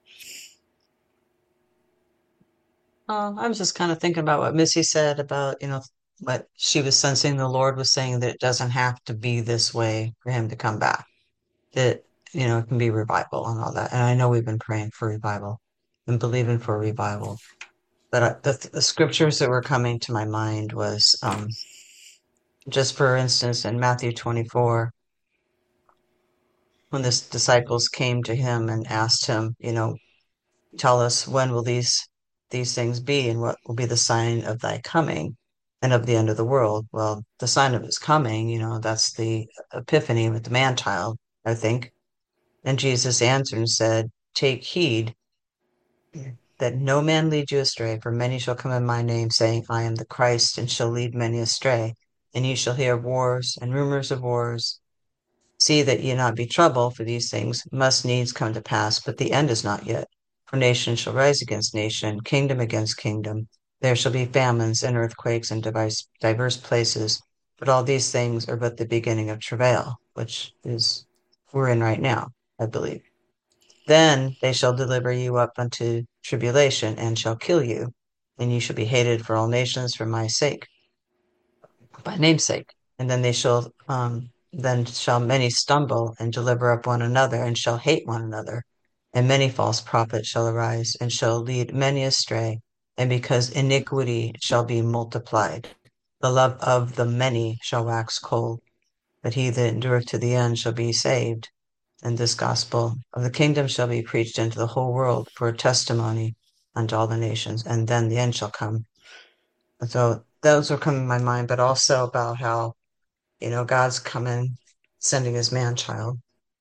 [SPEAKER 2] I was just kind of thinking about what Missy said about, what she was sensing the Lord was saying that it doesn't have to be this way for him to come back. That, it can be revival and all that. And I know we've been praying for revival and believing for revival. But the scriptures that were coming to my mind was, just for instance, in Matthew 24, when the disciples came to him and asked him, tell us when will these things be and what will be the sign of thy coming and of the end of the world. Well, the sign of his coming, that's the epiphany with the man child, I think. And Jesus answered and said, take heed that no man lead you astray, for many shall come in my name, saying, I am the Christ, and shall lead many astray. And ye shall hear of wars and rumors of wars. See that ye not be troubled, for these things must needs come to pass, but the end is not yet. For nation shall rise against nation, kingdom against kingdom. There shall be famines and earthquakes in diverse places, but all these things are but the beginning of travail, which is we're in right now, I believe. Then they shall deliver you up unto tribulation, and shall kill you, and ye shall be hated for all nations for my sake, by namesake. And then shall many stumble and deliver up one another, and shall hate one another. And many false prophets shall arise, and shall lead many astray. And because iniquity shall be multiplied, the love of the many shall wax cold. But he that endureth to the end shall be saved. And this gospel of the kingdom shall be preached into the whole world for a testimony unto all the nations, and then the end shall come. And so those are coming to my mind, but also about how, God's coming, sending his man child.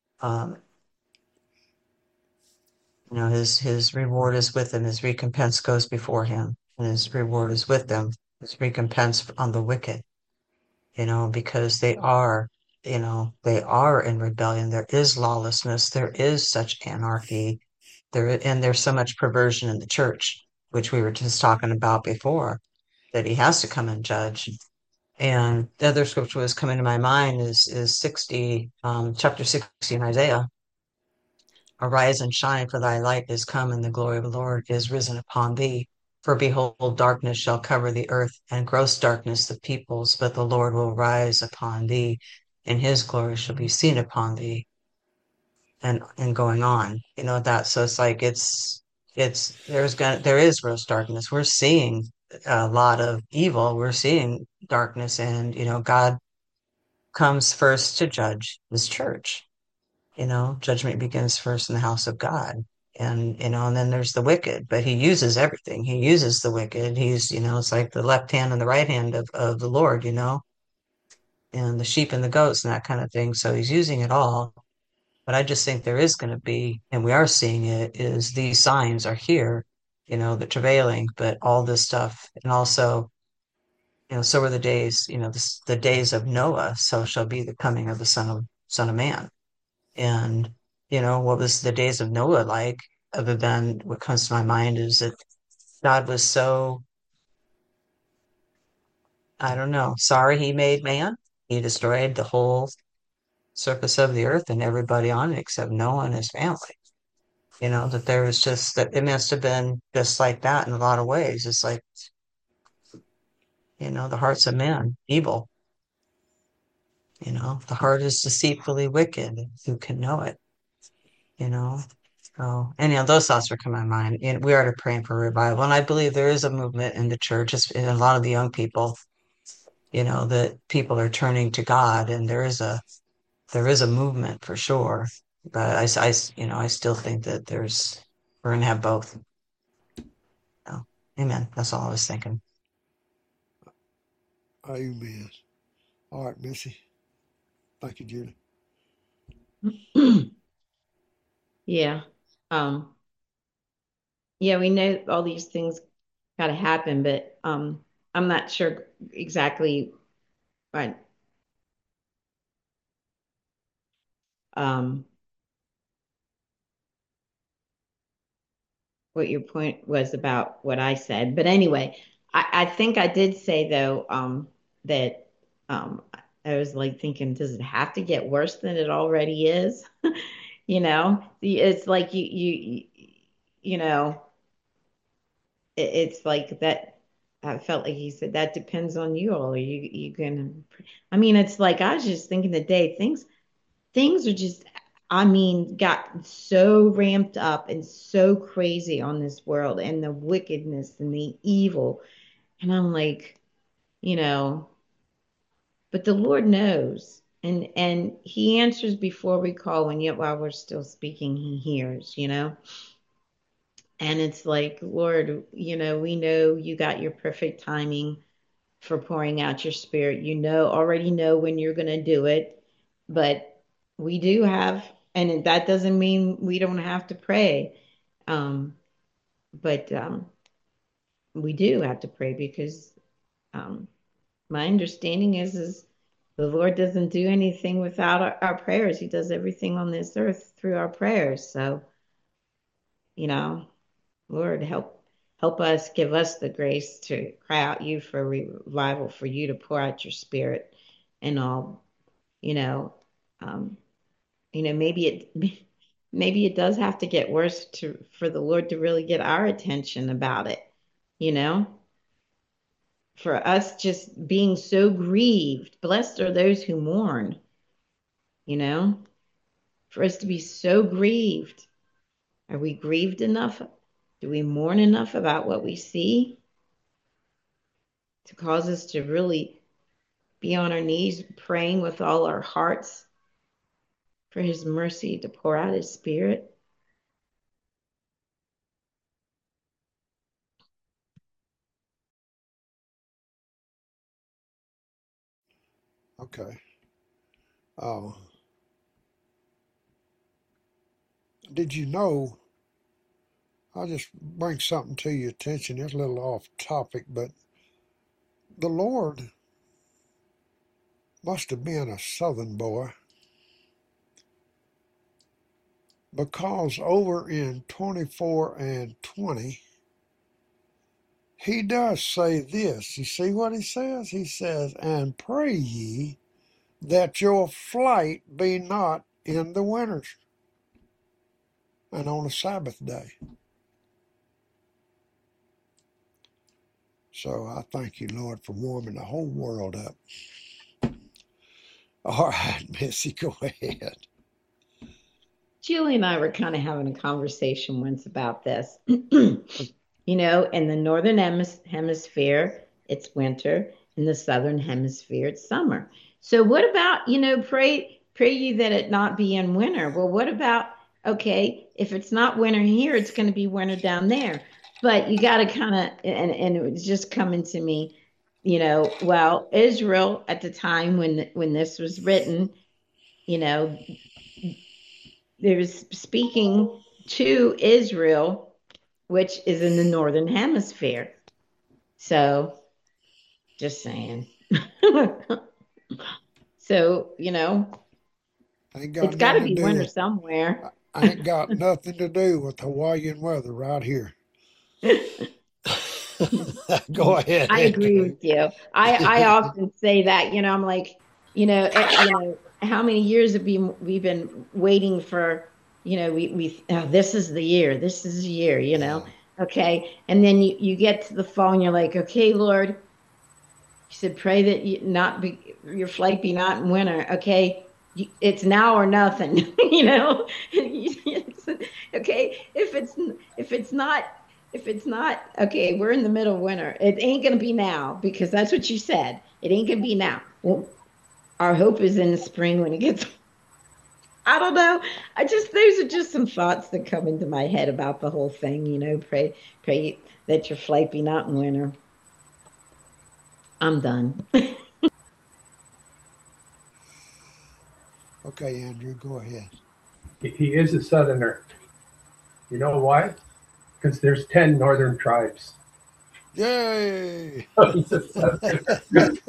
[SPEAKER 2] His reward is with him, his recompense goes before him, and his reward is with them, his recompense on the wicked, because they are in rebellion. There is lawlessness, there is such anarchy, and there's so much perversion in the church, which we were just talking about before, that he has to come and judge. And the other scripture was coming to my mind is 60, chapter 60 in Isaiah. Arise and shine, for thy light is come, and the glory of the Lord is risen upon thee. For behold, darkness shall cover the earth, and gross darkness the peoples, but the Lord will rise upon thee, and his glory shall be seen upon thee. And going on, that. So it's like there is gross darkness. We're seeing a lot of evil. We're seeing darkness, and God comes first to judge his church. Judgment begins first in the house of God. And then there's the wicked, but he uses everything. He uses the wicked. He's, it's like the left hand and the right hand of the Lord, and the sheep and the goats and that kind of thing. So he's using it all. But I just think there is going to be, and we are seeing it, is these signs are here, the travailing, but all this stuff. And also, so are the days, the days of Noah, so shall be the coming of the Son of Man. And, what was the days of Noah like? Other than what comes to my mind is that God was so, I don't know, sorry he made man. He destroyed the whole surface of the earth and everybody on it except Noah and his family. That there was just that it must have been just like that in a lot of ways. It's like, the hearts of men, evil. You know, the heart is deceitfully wicked. Who can know it? You know? So, and those thoughts were coming to my mind. And we are praying for revival. And I believe there is a movement in the church, in a lot of the young people, that people are turning to God, and there is a movement for sure. But I still think that we're gonna have both. So, amen. That's all I was thinking.
[SPEAKER 1] Amen. All right, Missy. Thank you, Julie.
[SPEAKER 3] Yeah. Yeah, we know all these things got to happen, but I'm not sure exactly what um what your point was about what I said. But anyway, I think I did say though that um I was like thinking, does it have to get worse than it already is? It's like you know, it's like that. I felt like he said that depends on you all. Are you gonna? I mean, it's like I was just thinking today, things are just, I mean, got so ramped up and so crazy on this world and the wickedness and the evil. And I'm like, you know, but the Lord knows. And he answers before we call, and yet while we're still speaking, he hears. And it's like, Lord, we know you got your perfect timing for pouring out your spirit. Already know when you're going to do it, but we do have, and that doesn't mean we don't have to pray. But we do have to pray because my understanding is the Lord doesn't do anything without our prayers. He does everything on this earth through our prayers. So, Lord, help us, give us the grace to cry out you for revival, for you to pour out your spirit and all. you know um maybe it does have to get worse for the Lord to really get our attention about it, you know for us just being so grieved. Blessed are those who mourn, you know for us to be so grieved. Are we grieved enough? Do we mourn enough about what we see to cause us to really be on our knees praying with all our hearts for his mercy to pour out his spirit?
[SPEAKER 1] Okay. Uh, did you know? I'll just bring something to your attention. It's a little off topic, but the Lord must have been a southern boy because over in 24 and 20, he does say this. You see what he says? He says, "And pray ye that your flight be not in the winters and on a Sabbath day." So I thank you, Lord, for warming the whole world up. All right, Missy, go ahead.
[SPEAKER 3] Julie and I were kind of having a conversation once about this. In the northern hemisphere, it's winter. In the southern hemisphere, it's summer. So what about, pray you that it not be in winter. Well, what about, okay, if it's not winter here, it's going to be winter down there. But you got to kind of, and it was just coming to me, well, Israel at the time when this was written, there's speaking to Israel, which is in the northern hemisphere. So, just saying. So, it's got to be winter somewhere.
[SPEAKER 1] I ain't got nothing to do with Hawaiian weather right here. Go ahead.
[SPEAKER 3] I agree with you. I often say that, I'm like, how many years have we've been waiting for, this is the year, okay. And then you get to the fall and you're like, okay, Lord, She said, pray that your flight be not in winter. Okay. It's now or nothing, you know. Okay. If it's not okay, we're in the middle of winter. It ain't gonna be now because that's what you said. It ain't gonna be now. Well, our hope is in the spring when it gets. I don't know. Those are just some thoughts that come into my head about the whole thing. You know, pray that your flight be not in winter. I'm done.
[SPEAKER 1] Okay, Andrew, go ahead.
[SPEAKER 8] He is a Southerner. You know why? Because there's 10 Northern tribes.
[SPEAKER 1] Yay!
[SPEAKER 8] He's a Southerner.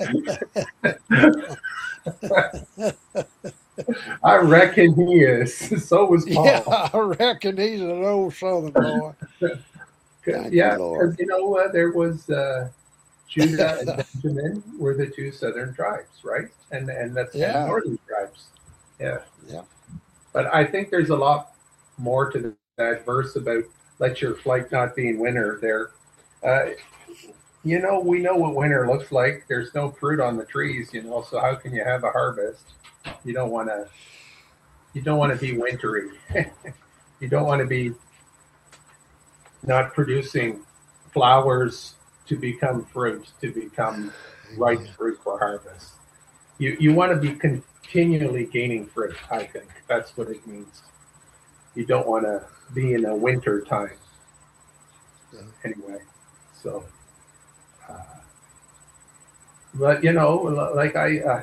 [SPEAKER 8] I reckon he is. So was Paul.
[SPEAKER 1] Yeah, I reckon he's an old Southern boy.
[SPEAKER 8] Yeah, because there was Judah and Benjamin were the two Southern tribes, right? And the 10 Northern tribes. Yeah.
[SPEAKER 1] Yeah.
[SPEAKER 8] But I think there's a lot more to that verse about let your flight not be in winter there. We know what winter looks like. There's no fruit on the trees, so how can you have a harvest? You don't want to be wintry. You don't want to be not producing flowers to become fruit, to become ripe fruit for harvest. You want to be continually gaining fruit, I think. That's what it means. You don't want to be in a winter time. Anyway, so, but like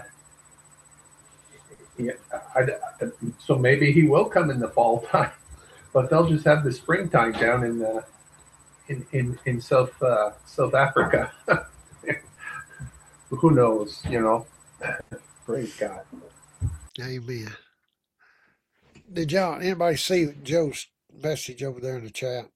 [SPEAKER 8] so maybe he will come in the fall time, but they'll just have the springtime down in South Africa. Who knows? Praise God.
[SPEAKER 1] Amen. Did anybody see Joe's message over there in the chat?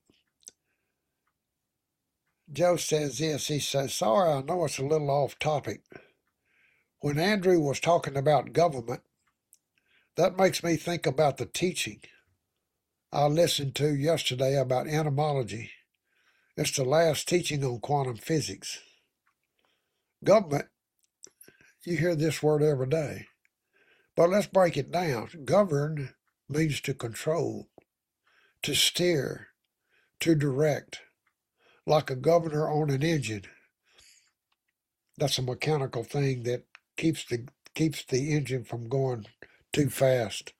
[SPEAKER 1] Joe says this. He says, sorry, I know it's a little off topic. When Andrew was talking about government, that makes me think about the teaching I listened to yesterday about entomology. It's the last teaching on quantum physics. Government, you hear this word every day. But let's break it down. Govern means to control, to steer, to direct, like a governor on an engine. That's a mechanical thing that keeps the engine from going too fast.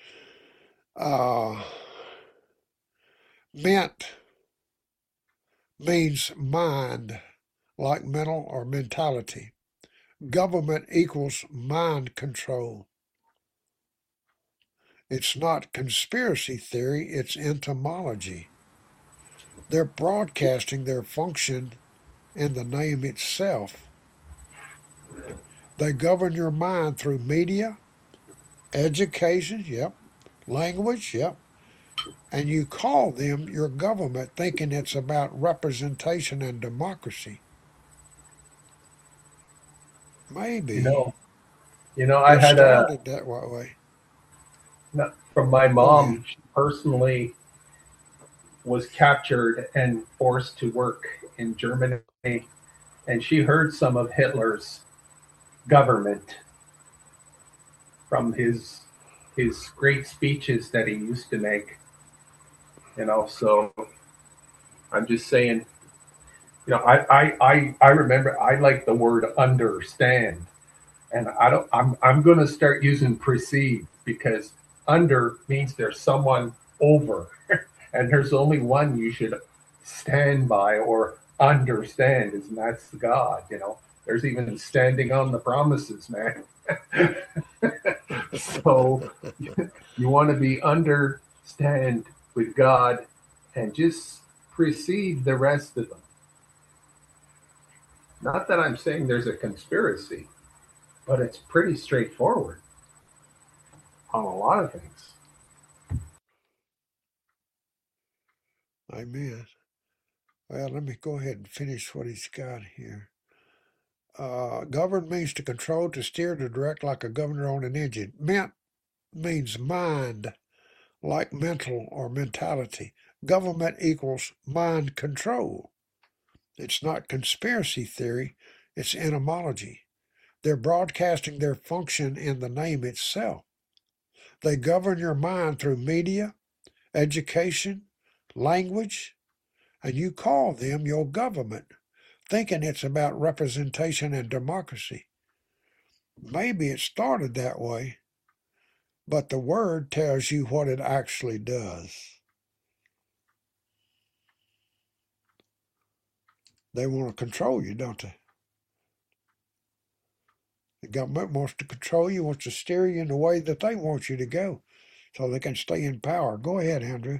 [SPEAKER 1] Ment means mind, like mental or mentality. Government equals mind control. It's not conspiracy theory, it's entomology. They're broadcasting their function in the name itself. They govern your mind through media, education, language, and you call them your government thinking it's about representation and democracy. Maybe.
[SPEAKER 8] I had
[SPEAKER 1] started that way.
[SPEAKER 8] From my mom, she personally was captured and forced to work in Germany, and she heard some of Hitler's government from his great speeches that he used to make. So I'm just saying, I remember I like the word understand, and I'm going to start using perceive, because under means there's someone over, and there's only one you should stand by or understand, and that's God. There's even standing on the promises, man. So you want to be understand with God and just precede the rest of them. Not that I'm saying there's a conspiracy, but it's pretty straightforward on a lot of things.
[SPEAKER 1] Amen. Well, let me go ahead and finish what he's got here. Govern means to control, to steer, to direct, like a governor on an engine. Ment means mind, like mental or mentality. Government equals mind control. It's not conspiracy theory, It's etymology. They're broadcasting their function in the name itself. They govern your mind through media, education, language, and you call them your government, thinking it's about representation and democracy. Maybe it started that way, but the word tells you what it actually does. They want to control you, don't they? The government wants to control you, wants to steer you in the way that they want you to go so they can stay in power. Go ahead, Andrew.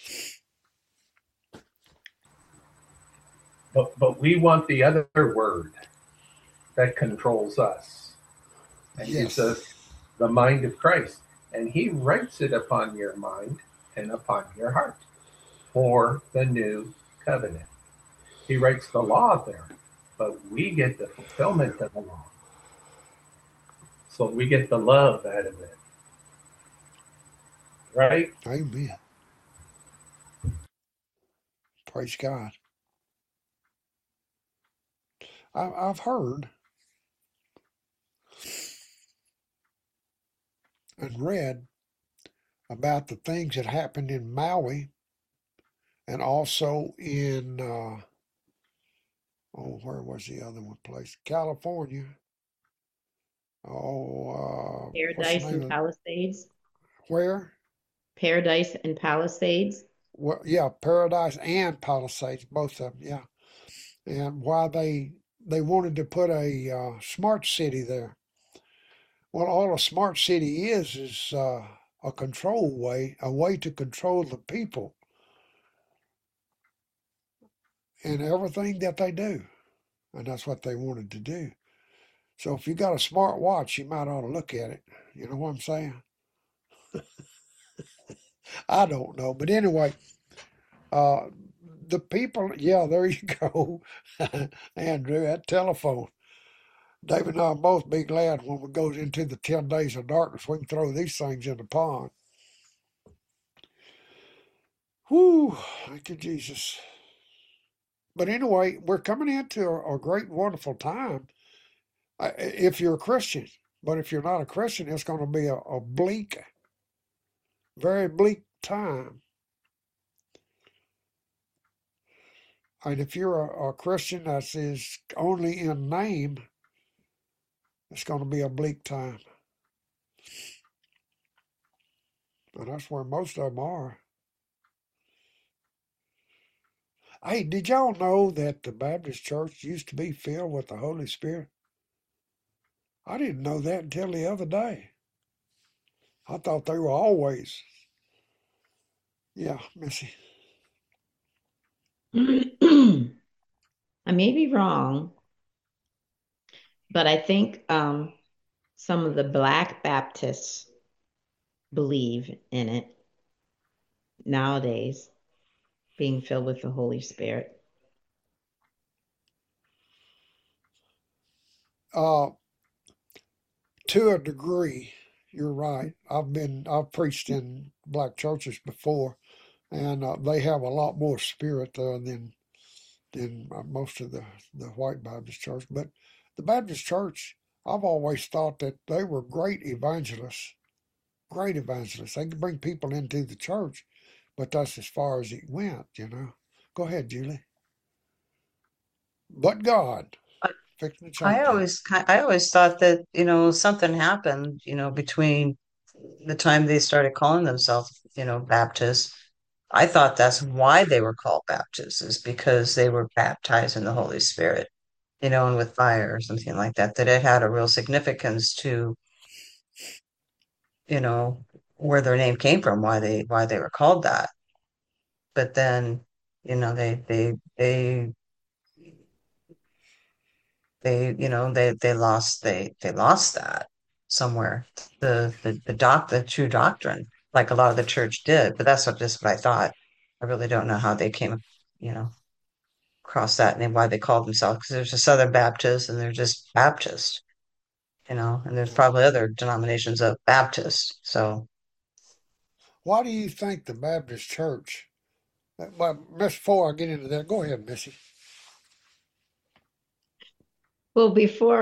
[SPEAKER 8] But we want the other word that controls us and gives us the mind of Christ. And he writes it upon your mind and upon your heart for the new covenant. He writes the law there, but we get the fulfillment of the law. So we get the love out of it. Right?
[SPEAKER 1] Amen. Praise God. I've heard and read about the things that happened in Maui and also in, where was the other one place? California.
[SPEAKER 3] Paradise and Palisades.
[SPEAKER 1] Where?
[SPEAKER 3] Paradise and Palisades.
[SPEAKER 1] Well, yeah, Paradise and Palisades, both of them, yeah. And why they wanted to put a smart city there. Well, all a smart city is a control way, a way to control the people and everything that they do. And that's what they wanted to do. So if you got a smart watch, you might ought to look at it. You know what I'm saying? I don't know. But anyway, the people, yeah, there you go. Andrew, that telephone. David and I will both be glad when we go into the 10 days of darkness, we can throw these things in the pond. Whew, thank you, Jesus. But anyway, we're coming into a great, wonderful time if you're a Christian. But if you're not a Christian, it's going to be a bleak, very bleak time. And if you're a Christian that is only in name, it's going to be a bleak time. And that's where most of them are. Hey, did y'all know that the Baptist church used to be filled with the Holy Spirit? I didn't know that until the other day. I thought they were always. Yeah, Missy.
[SPEAKER 3] I may be wrong, but I think some of the Black Baptists believe in it nowadays, being filled with the Holy Spirit.
[SPEAKER 1] To a degree, you're right. I've preached in black churches before, and they have a lot more spirit there than most of the white Baptist church. But the Baptist church, I've always thought that they were great evangelists. Great evangelists. They could bring people into the church, but that's as far as it went, you know. Go ahead, Julie. But God.
[SPEAKER 2] I always thought that, something happened, between the time they started calling themselves, Baptists. I thought that's why they were called Baptists, is because they were baptized in the Holy Spirit, and with fire or something like that, that it had a real significance to, where their name came from, why they were called that. But then, they lost that somewhere, the true doctrine, like a lot of the church did. But that's just what I thought. I really don't know how they came, across that name, why they called themselves, because there's a Southern Baptist and they're just Baptist, and there's probably other denominations of Baptists. So
[SPEAKER 1] why do you think the Baptist church? Well, before I get into that, go ahead, Missy.
[SPEAKER 3] Well,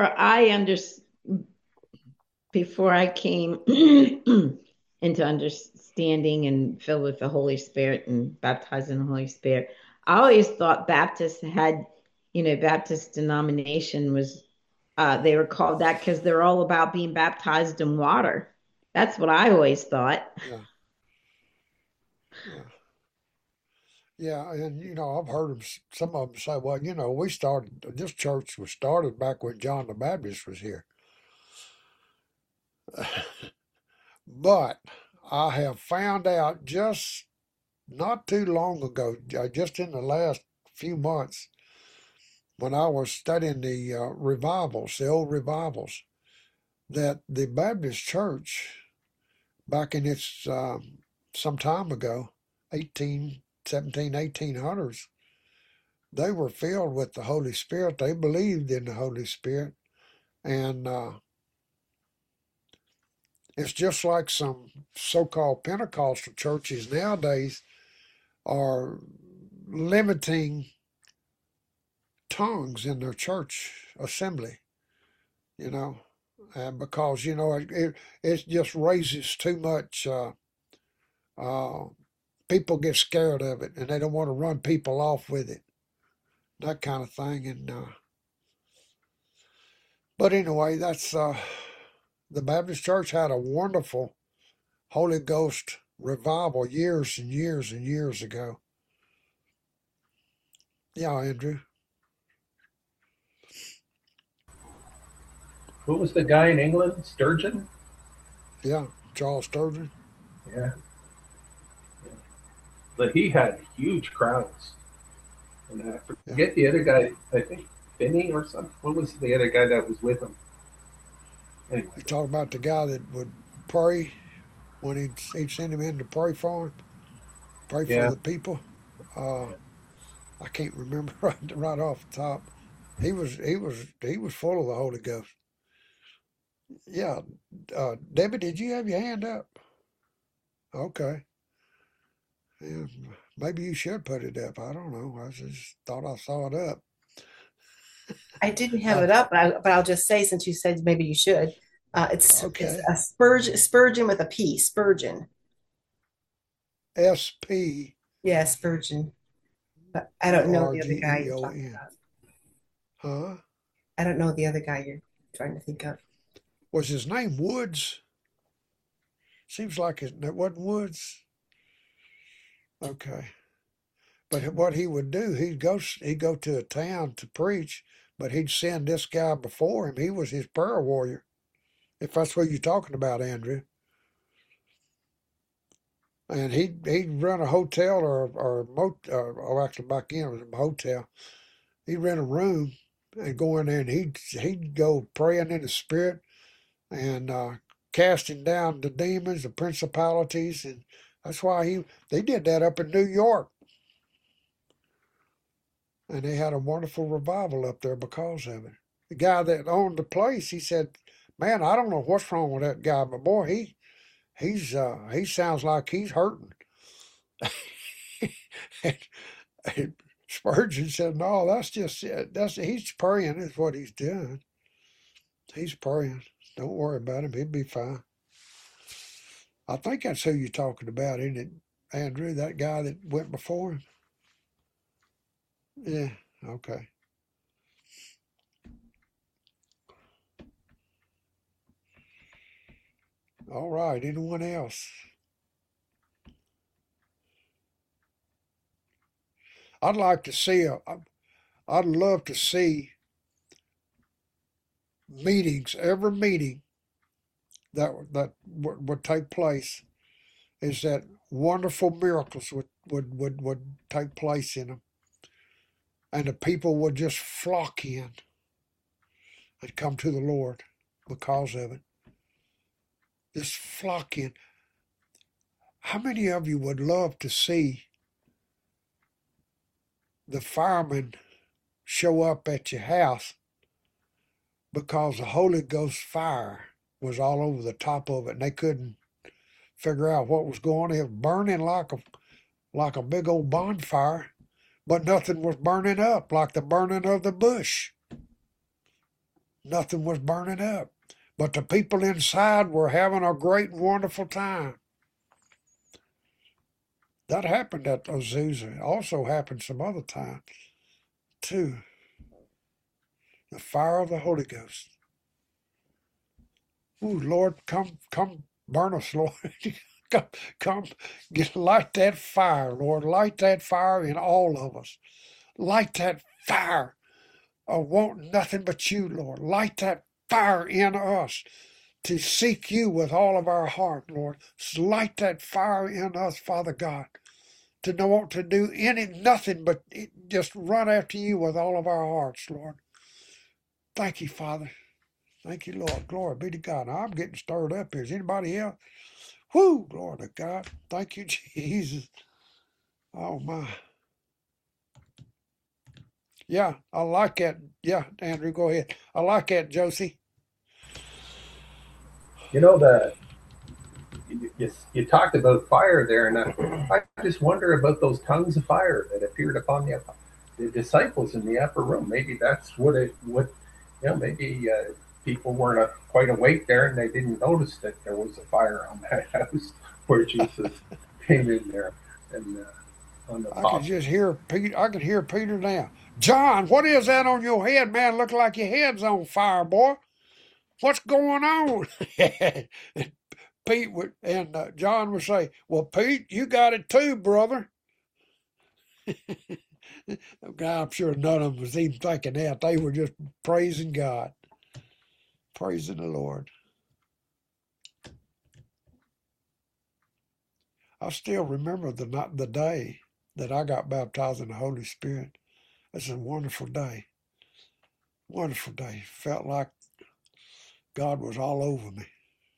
[SPEAKER 3] before I came into understanding and filled with the Holy Spirit and baptized in the Holy Spirit, I always thought Baptist had, Baptist denomination was, they were called that because they're all about being baptized in water. That's what I always thought.
[SPEAKER 1] Yeah, yeah, yeah. And I've heard some of them say, "Well, this church was started back when John the Baptist was here." But I have found out just not too long ago, just in the last few months, when I was studying the revivals, the old revivals, that the Baptist church back in its some time ago, 1800s, they were filled with the Holy Spirit. They believed in the Holy Spirit. And it's just like some so-called Pentecostal churches nowadays are limiting tongues in their church assembly, and because, it just raises too much, people get scared of it and they don't want to run people off with it, that kind of thing. And but anyway, that's the Baptist Church had a wonderful Holy Ghost revival years and years and years ago. Yeah, Andrew.
[SPEAKER 8] Who was the guy in England? Sturgeon?
[SPEAKER 1] Yeah, Charles Sturgeon.
[SPEAKER 8] Yeah. But he had huge crowds. And I forget the other guy, I think Finney or something. What was the other guy that was with him? Anyway.
[SPEAKER 1] You talk about the guy that would pray when he'd send him in to pray for him, pray for the people. I can't remember right off the top. He was full of the Holy Ghost. Yeah, Debbie, did you have your hand up? Okay. Yeah, maybe you should put it up. I don't know. I just thought I saw it up.
[SPEAKER 6] I didn't have it up, but I'll just say, since you said maybe you should, it's a Spurgeon with a P, Spurgeon.
[SPEAKER 1] S-P.
[SPEAKER 6] Yeah, Spurgeon. But I don't know the other guy you're talking about.
[SPEAKER 1] Huh?
[SPEAKER 6] I don't know the other guy you're trying to think of.
[SPEAKER 1] Was his name Woods? Seems like it wasn't Woods. Okay. But what he would do, he'd go to a town to preach, but he'd send this guy before him. He was his prayer warrior, if that's what you're talking about, Andrew. And he'd run a hotel or actually back in it was a hotel. He'd rent a room and go in there, and he'd go praying in the Spirit and casting down the demons, the principalities, and that's why they did that up in New York. And they had a wonderful revival up there because of it. The guy that owned the place, he said, "Man, I don't know what's wrong with that guy, but boy, he sounds like he's hurting." and Spurgeon said, "No, that's just it. He's praying is what he's doing. He's praying. Don't worry about him. He'll be fine." I think that's who you're talking about, isn't it, Andrew? That guy that went before him? Yeah, okay. All right, anyone else? I'd love to see meetings, every meeting that would take place, is that wonderful miracles would take place in them. And the people would just flock in and come to the Lord because of it. Just flock in. How many of you would love to see the firemen show up at your house because the Holy Ghost fire was all over the top of it and they couldn't figure out what was going on? It was burning like a big old bonfire, but nothing was burning up like the burning of the bush. Nothing was burning up. But the people inside were having a great and wonderful time. That happened at Azusa. It also happened some other times, too. The fire of the Holy Ghost. Ooh, Lord, come burn us, Lord. come, light that fire, Lord. Light that fire in all of us. Light that fire of wanting nothing but you, Lord. Light that fire in us to seek you with all of our heart, Lord. Light that fire in us, Father God, to not want to do nothing but just run after you with all of our hearts, Lord. Thank you, Father. Thank you, Lord. Glory be to God. Now, I'm getting stirred up here. Is anybody else? Whoo, glory to God. Thank you, Jesus. Oh, my. Yeah, I like that. Yeah, Andrew, go ahead. I like that, Josie.
[SPEAKER 8] You know, you talked about fire there, and I just wonder about those tongues of fire that appeared upon the disciples in the upper room. Maybe that's maybe people weren't quite awake there, and they didn't notice that there was a fire on that house where Jesus came in there and on the
[SPEAKER 1] I
[SPEAKER 8] top.
[SPEAKER 1] can just hear Peter. I can hear Peter now. John, what is that on your head, man? Look like your head's on fire, boy. What's going on? Pete would, and John would say, "Well, Pete, you got it too, brother." I'm sure none of them was even thinking that. They were just praising God, praising the Lord. I still remember the day that I got baptized in the Holy Spirit. It's a wonderful day. Wonderful day. Felt like God was all over me.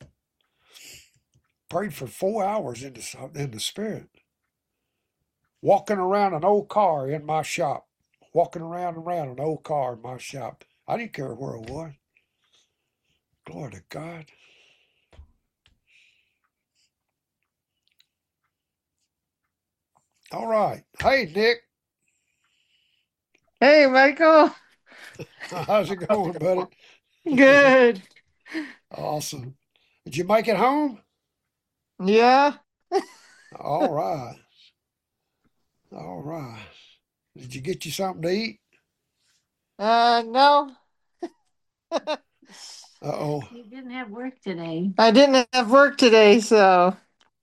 [SPEAKER 1] Prayed for 4 hours in the Spirit. Walking around an old car in my shop. Walking around and around an old car in my shop. I didn't care where it was. Glory to God. All right. Hey, Nick.
[SPEAKER 9] Hey, Michael.
[SPEAKER 1] How's it going, buddy?
[SPEAKER 9] Good.
[SPEAKER 1] Awesome. Did you make it home?
[SPEAKER 9] Yeah.
[SPEAKER 1] All right. All right. Did you get you something to eat?
[SPEAKER 9] No.
[SPEAKER 1] Uh-oh.
[SPEAKER 7] You didn't have work today.
[SPEAKER 9] I didn't have work today, so.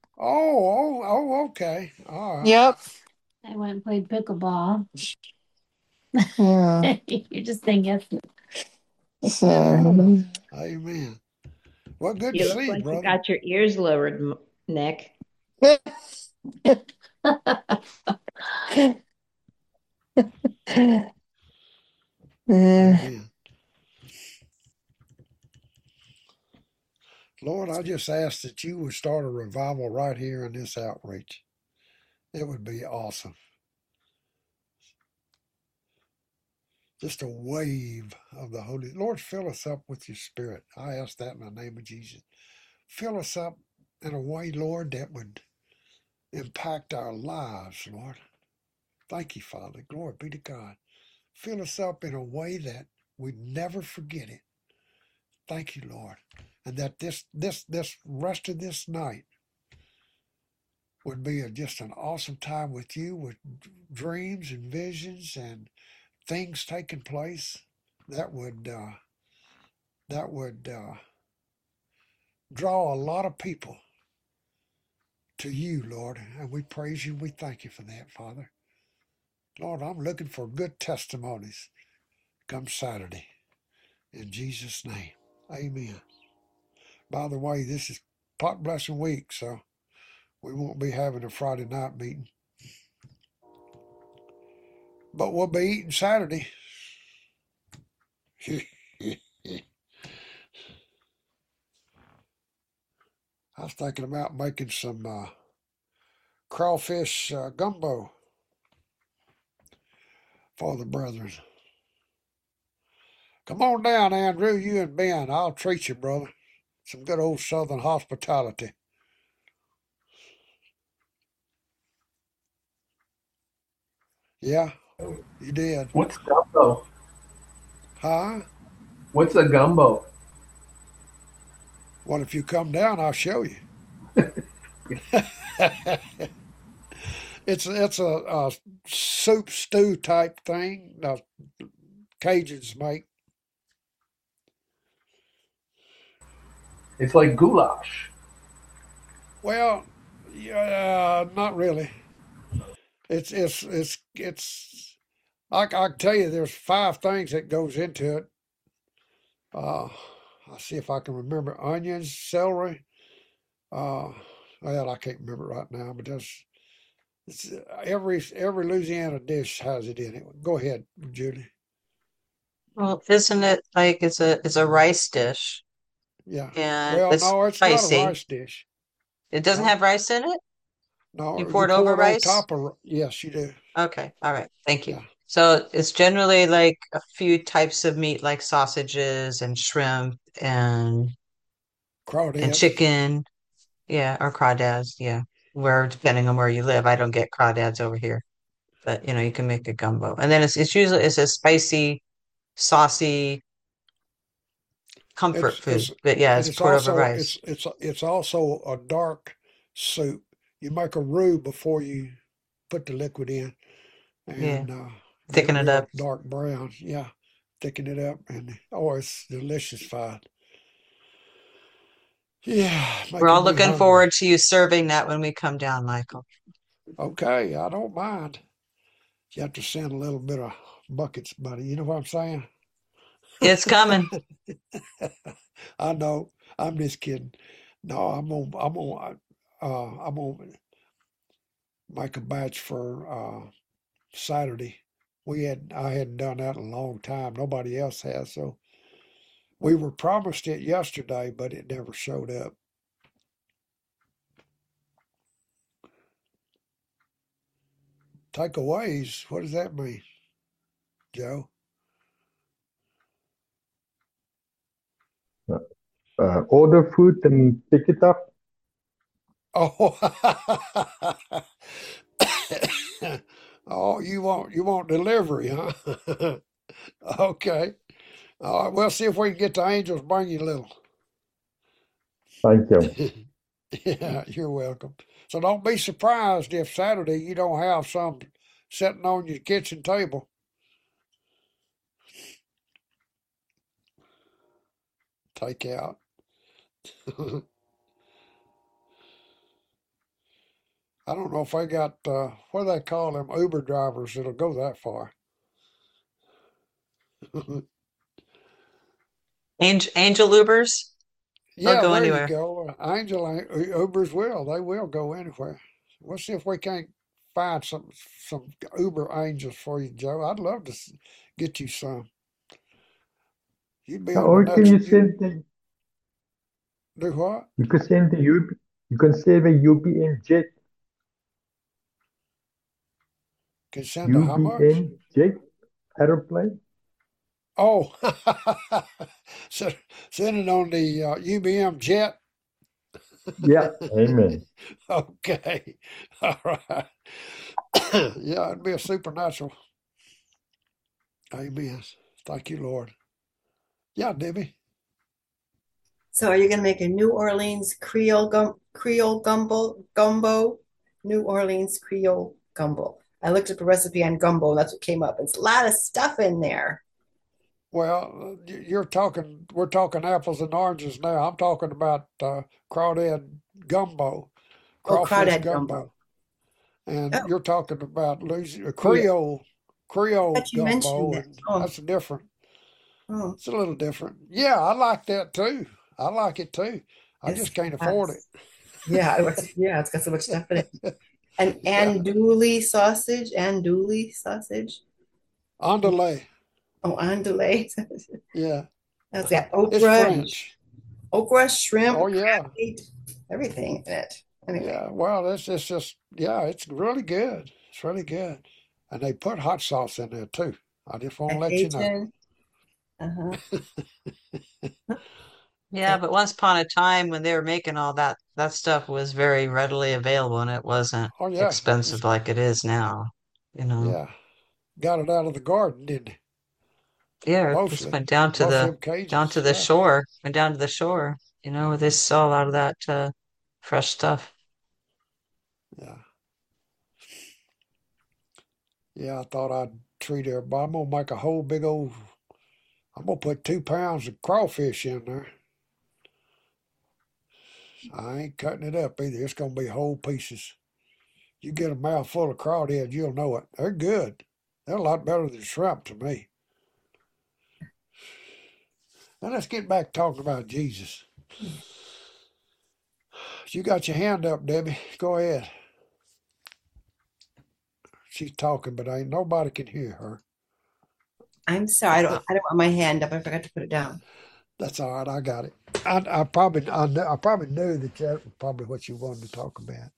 [SPEAKER 1] Okay. All right.
[SPEAKER 9] Yep.
[SPEAKER 7] I went and played pickleball.
[SPEAKER 9] Yeah.
[SPEAKER 7] You're just thinking.
[SPEAKER 9] So.
[SPEAKER 1] Amen. Well, good
[SPEAKER 3] You
[SPEAKER 1] to
[SPEAKER 3] look
[SPEAKER 1] see you,
[SPEAKER 3] like you
[SPEAKER 1] brother.
[SPEAKER 3] got your ears lowered, Nick.
[SPEAKER 1] Amen. Lord, I just ask that you would start a revival right here in this outreach. It would be awesome. Just a wave of the Holy. Lord, fill us up with your Spirit. I ask that in the name of Jesus. Fill us up in a way, Lord, that would impact our lives, Lord. Thank you, Father. Glory be to God. Fill us up in a way that we never forget it. Thank you, Lord. And that this rest of this night would be just an awesome time with you, with dreams and visions and things taking place that would draw a lot of people to you, Lord. And we praise you. We thank you for that, Father. Lord, I'm looking for good testimonies come Saturday. In Jesus' name, amen. By the way, this is Pot Blessing Week, so we won't be having a Friday night meeting. But we'll be eating Saturday. I was thinking about making some crawfish gumbo for the brethren. Come on down, Andrew, you and Ben. I'll treat you, brother. Some good old Southern hospitality. Yeah, you did.
[SPEAKER 8] What's gumbo?
[SPEAKER 1] Huh?
[SPEAKER 8] What's a gumbo?
[SPEAKER 1] Well, if you come down, I'll show you. It's a soup stew type thing. Cajuns make.
[SPEAKER 8] It's like goulash.
[SPEAKER 1] Well, yeah, not really. It's. I can tell you, there's 5 things that goes into it. Uh, I'll see if I can remember: onions, celery. Uh, well, I can't remember right now, but every Louisiana dish has it in it. Go ahead, Judy.
[SPEAKER 2] Well, isn't it like it's a rice dish
[SPEAKER 1] Yeah.
[SPEAKER 2] and
[SPEAKER 1] Well,
[SPEAKER 2] it's
[SPEAKER 1] no, it's not a
[SPEAKER 2] spicy.
[SPEAKER 1] rice dish.
[SPEAKER 2] It doesn't
[SPEAKER 1] No,
[SPEAKER 2] have rice in it? You
[SPEAKER 1] no,
[SPEAKER 2] pour
[SPEAKER 1] you
[SPEAKER 2] it over
[SPEAKER 1] pour it on
[SPEAKER 2] rice?
[SPEAKER 1] top of. Yes, you do.
[SPEAKER 2] Okay, all right, thank you.
[SPEAKER 1] Yeah,
[SPEAKER 2] So it's generally like a few types of meat, like sausages and shrimp and
[SPEAKER 1] crawdads.
[SPEAKER 2] chicken, yeah, or crawdads, yeah. Where depending on where you live, I don't get crawdads over here, but you can make a gumbo, and then it's usually it's a spicy, saucy comfort
[SPEAKER 1] It's
[SPEAKER 2] food.
[SPEAKER 1] it's
[SPEAKER 2] But yeah,
[SPEAKER 1] and
[SPEAKER 2] it's
[SPEAKER 1] it's
[SPEAKER 2] poured over
[SPEAKER 1] also
[SPEAKER 2] rice.
[SPEAKER 1] it's also a dark soup. You make a roux before you put the liquid in,
[SPEAKER 2] Yeah,
[SPEAKER 1] and get it
[SPEAKER 2] thicken it
[SPEAKER 1] real
[SPEAKER 2] up.
[SPEAKER 1] dark brown. Yeah, thicken it up, and oh, it's delicious, fine. Yeah,
[SPEAKER 2] We're all
[SPEAKER 1] making me
[SPEAKER 2] looking
[SPEAKER 1] hungry.
[SPEAKER 2] forward to you serving that when we come down, Michael.
[SPEAKER 1] Okay, I don't mind. You have to send a little bit of buckets, buddy. You know what I'm saying?
[SPEAKER 2] It's coming.
[SPEAKER 1] I know. I'm just kidding. No, I'm gonna make a batch for Saturday. I hadn't done that in a long time. Nobody else has. So we were promised it yesterday, but it never showed up. Takeaways. What does that mean, Joe?
[SPEAKER 10] Order food and pick it up.
[SPEAKER 1] Oh, oh, you want delivery, huh? Okay. All right. We'll see if we can get the angels bring you a little.
[SPEAKER 10] Thank you.
[SPEAKER 1] Yeah, you're welcome. So don't be surprised if Saturday you don't have some sitting on your kitchen table. Take out. I don't know if they got what do they call them Uber drivers that'll go that far.
[SPEAKER 2] Angel Ubers, they'll
[SPEAKER 1] Yeah,
[SPEAKER 2] go
[SPEAKER 1] there you
[SPEAKER 2] anywhere.
[SPEAKER 1] go. Ubers will. They will go anywhere. We'll see if we can't find some Uber angels for you, Joe. I'd love to get you some. You'd be on the
[SPEAKER 10] Or can
[SPEAKER 1] next.
[SPEAKER 10] you
[SPEAKER 1] You
[SPEAKER 10] send the
[SPEAKER 1] do what?
[SPEAKER 10] you can send the UP you can send the UPN jet
[SPEAKER 1] Can send to how much?
[SPEAKER 10] UPN jet aeroplane?
[SPEAKER 1] Oh, so send it on the UBM jet.
[SPEAKER 10] Yeah, amen.
[SPEAKER 1] Okay, all right. Yeah, it'd be a supernatural. Amen. Thank you, Lord. Yeah, Debbie.
[SPEAKER 6] So are you going to make a New Orleans Creole gumbo? New Orleans Creole gumbo. I looked up a recipe on gumbo. That's what came up. It's a lot of stuff in there.
[SPEAKER 1] Well, we're talking apples and oranges now. I'm talking about crawdad gumbo,
[SPEAKER 6] Oh,
[SPEAKER 1] crawfish
[SPEAKER 6] crawdad gumbo.
[SPEAKER 1] gumbo, and
[SPEAKER 6] Oh,
[SPEAKER 1] you're talking about Louisiana
[SPEAKER 6] yeah.
[SPEAKER 1] Creole
[SPEAKER 6] But you mentioned
[SPEAKER 1] gumbo,
[SPEAKER 6] that.
[SPEAKER 1] and
[SPEAKER 6] Oh,
[SPEAKER 1] that's different.
[SPEAKER 6] oh,
[SPEAKER 1] It's a little different. Yeah, I like that too. I like it too. I
[SPEAKER 6] yes,
[SPEAKER 1] just can't afford
[SPEAKER 6] yes. Yeah, it's got so much stuff in it.
[SPEAKER 1] it.
[SPEAKER 6] And
[SPEAKER 1] Yeah,
[SPEAKER 6] andouille sausage.
[SPEAKER 1] andouille.
[SPEAKER 6] Oh, andouille.
[SPEAKER 1] Yeah,
[SPEAKER 6] That's got
[SPEAKER 1] it's French.
[SPEAKER 6] shrimp,
[SPEAKER 1] Oh
[SPEAKER 6] crab
[SPEAKER 1] yeah,
[SPEAKER 6] meat, everything in it. Anyway,
[SPEAKER 1] yeah. Well, it's just yeah, it's really good. It's really good, and they put hot sauce in there too. I just want to
[SPEAKER 6] and
[SPEAKER 1] let you know.
[SPEAKER 6] Cajun. Uh-huh.
[SPEAKER 2] Yeah, but once upon a time when they were making all that stuff was very readily available and it wasn't
[SPEAKER 1] Oh yeah, it's
[SPEAKER 2] expensive like it is now, you know.
[SPEAKER 1] yeah. Got it out of the garden, didn't
[SPEAKER 2] Yeah, it just
[SPEAKER 1] Mostly.
[SPEAKER 2] went down to
[SPEAKER 1] Most of
[SPEAKER 2] the
[SPEAKER 1] them Cajuns, yeah.
[SPEAKER 2] shore. Went down to the shore, where they sell a lot of that fresh stuff.
[SPEAKER 1] Yeah. Yeah, I thought I'd treat everybody. I'm gonna make a whole big old. I'm gonna put 2 pounds of crawfish in there. I ain't cutting it up either. It's gonna be whole pieces. You get a mouthful of crawdad, you'll know it. They're good. They're a lot better than shrimp to me. Now let's get back talking about Jesus. You got your hand up, Debbie. Go ahead. She's talking, but ain't nobody can hear her.
[SPEAKER 6] I'm sorry. I don't want my hand up. I forgot to put it down.
[SPEAKER 1] That's all right. I got it. I probably knew that was probably what you wanted to talk about.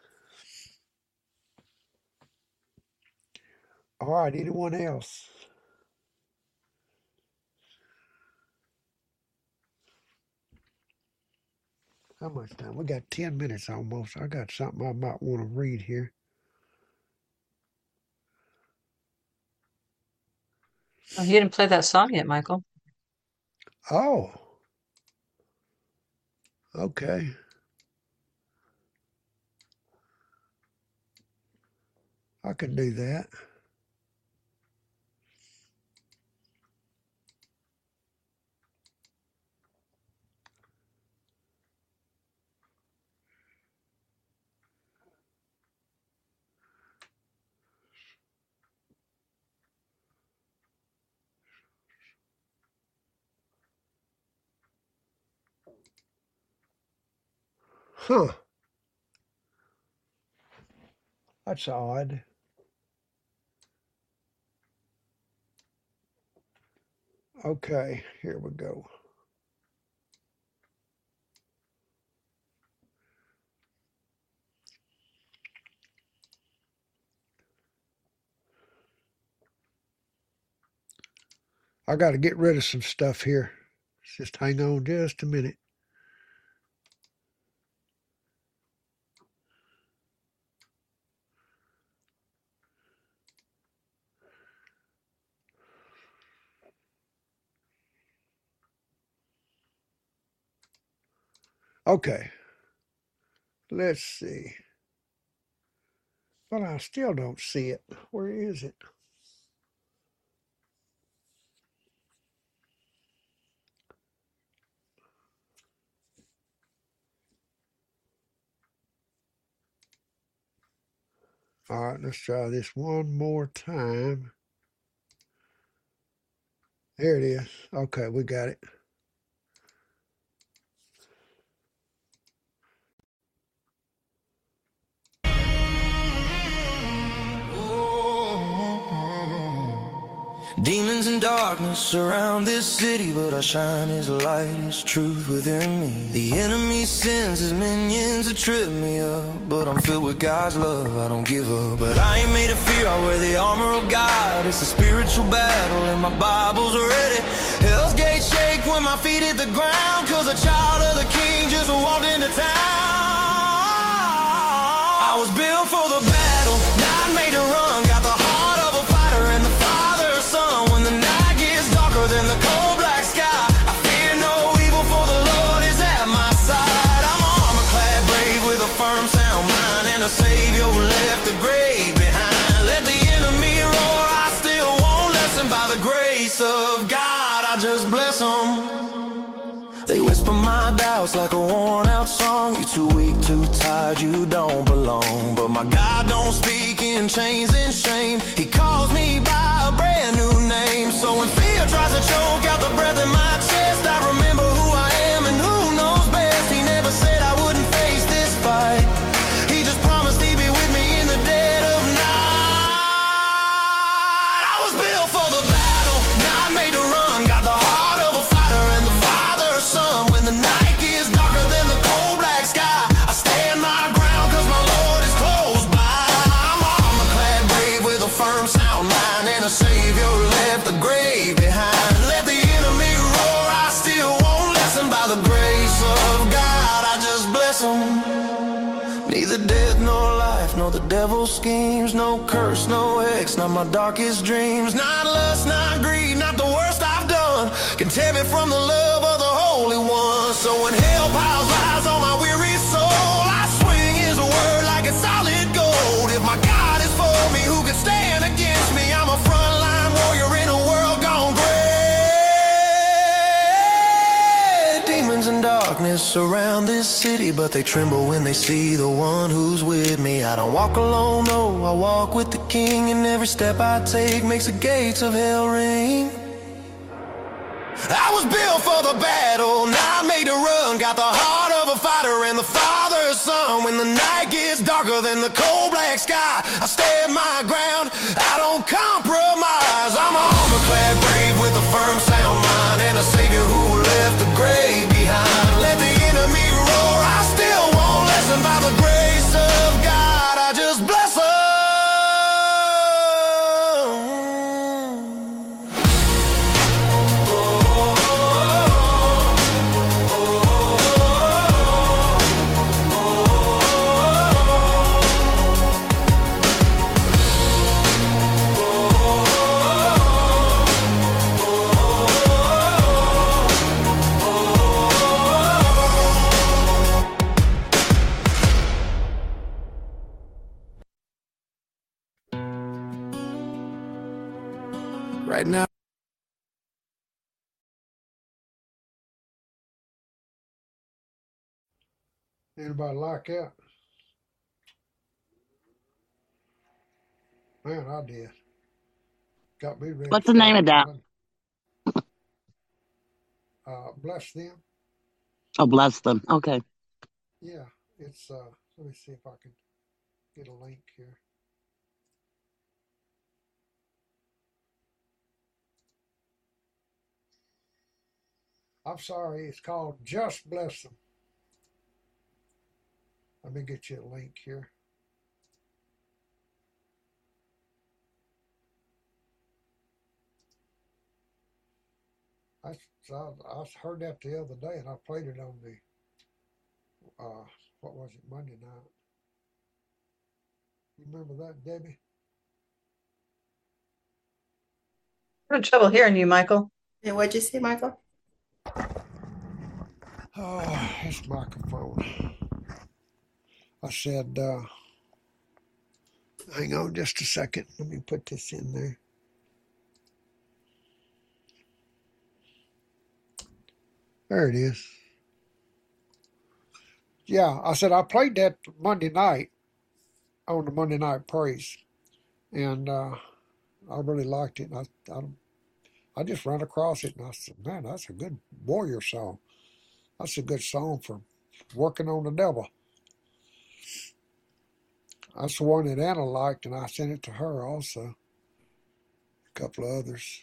[SPEAKER 1] All right. Anyone else? How much time? We got 10 minutes almost. I got something I might want to read here.
[SPEAKER 2] Oh, you didn't play that song yet, Michael.
[SPEAKER 1] Oh. Okay. I can do that. Huh. That's odd. Okay, here we go. I got to get rid of some stuff here. Just hang on just a minute. Okay. Let's see. But I still don't see it. Where is it? All right, let's try this one more time. There it is. Okay, we got it.
[SPEAKER 11] Demons and darkness surround this city, but I shine His light, His truth within me. The enemy sends his minions to trip me up, but I'm filled with God's love, I don't give up. But I ain't made of fear, I wear the armor of God. It's a spiritual battle and my Bible's ready. Hell's gates shake when my feet hit the ground, cause a child of the King just walked into town. I was built for the battle, not made to run. Got the heart of a fighter and the Father's son. When the night gets darker than the cold black sky, I fear no evil, for the Lord is at my side. I'm armor-clad, brave, with a firm, sound mind, and a Savior left the grave behind. Let the enemy roar, I still won't lessen. By the grace of God, I just bless them. They whisper my doubts like a worn-out song. You're too weak, too tired, you don't belong. But my God don't speak in chains and shame. He calls me by a brand new name. So when fear tries to choke out the breath in my chest, I remember who I am and who knows best. He never said I wouldn't face this fight. He just promised He'd be with me in the dead of night. I was built for the battle, not made to run. Got the heart of a fighter and the Father's son. When the night gets darker than the cold black sky, I stand my ground cause my Lord is close by. I'm armor-clad, brave, with a firm, sound mind, and a Savior left the grave behind. Let the enemy roar, I still won't lessen. By the grace of God, I just bless Him. Neither death nor life, no the devil's schemes, no curse, no hex, not my darkest dreams, not lust, not greed, not the worst I've done can tear me from the love of the Holy One. So when hell piles lies on my weary soul, I swing his word like it's solid gold. If my God is for me, who can stand against me? I'm a frontline warrior in a world gone gray. Demons and darkness surround this city, but they tremble when they see the one who's with me. I don't walk alone, no, I walk with the King, and every step I take makes the gates of hell ring. I was built for the battle, not made to run. Got the heart of a fighter and the father's son. When the night gets darker than the cold black sky, I stand my ground, I don't compromise. I'm a armor-clad brave with a firm sound mind, and a savior who left the grave behind. Let the enemy roar, I still won't listen. By the grace of God, I just bless her. Right now.
[SPEAKER 1] Anybody like that? Man, I did. Got me ready.
[SPEAKER 12] What's the name of that?
[SPEAKER 1] Bless Them.
[SPEAKER 12] Oh, bless them. Okay.
[SPEAKER 1] Yeah, it's let me see if I can get a link here. I'm sorry, it's called Just Bless Them. Let me get you a link here. I heard that the other day, and I played it on the what was it, Monday night? You remember that, Debbie?
[SPEAKER 2] I'm having trouble hearing you, Michael.
[SPEAKER 6] And what'd you say, Michael?
[SPEAKER 1] Oh, this microphone. I said, hang on just a second. Let me put this in there. There it is. Yeah, I said I played that Monday night on the Monday Night Praise, and I really liked it. I just ran across it, and I said, man, that's a good warrior song. That's a good song for working on the devil. That's the one that Anna liked, and I sent it to her also. A couple of others.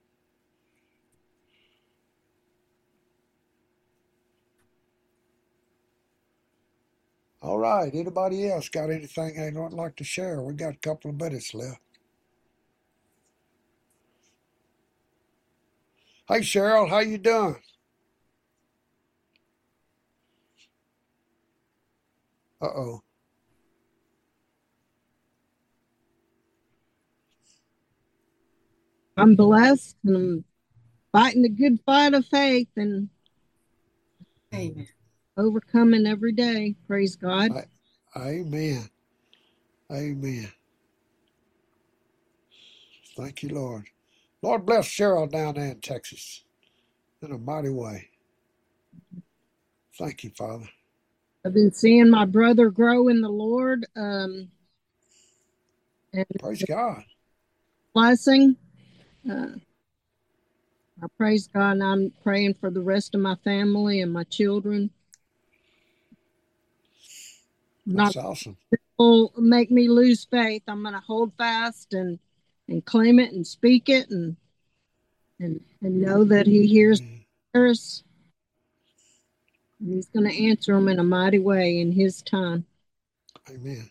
[SPEAKER 1] All right, anybody else got anything they would like to share? We got a couple of minutes left. Hey, Cheryl, how you doing? Uh-oh.
[SPEAKER 13] I'm blessed and I'm fighting the good fight of faith and
[SPEAKER 6] Amen.
[SPEAKER 13] Overcoming every day. Praise God.
[SPEAKER 1] Amen. Amen. Thank you, Lord. Lord bless Cheryl down there in Texas in a mighty way. Thank you, Father.
[SPEAKER 13] I've been seeing my brother grow in the Lord. And
[SPEAKER 1] praise God.
[SPEAKER 13] Blessing. I praise God, and I'm praying for the rest of my family and my children.
[SPEAKER 1] That's awesome.
[SPEAKER 13] Will make me lose faith. I'm going to hold fast and claim it and speak it and know that He hears us. And He's going to answer them in a mighty way in His time.
[SPEAKER 1] Amen.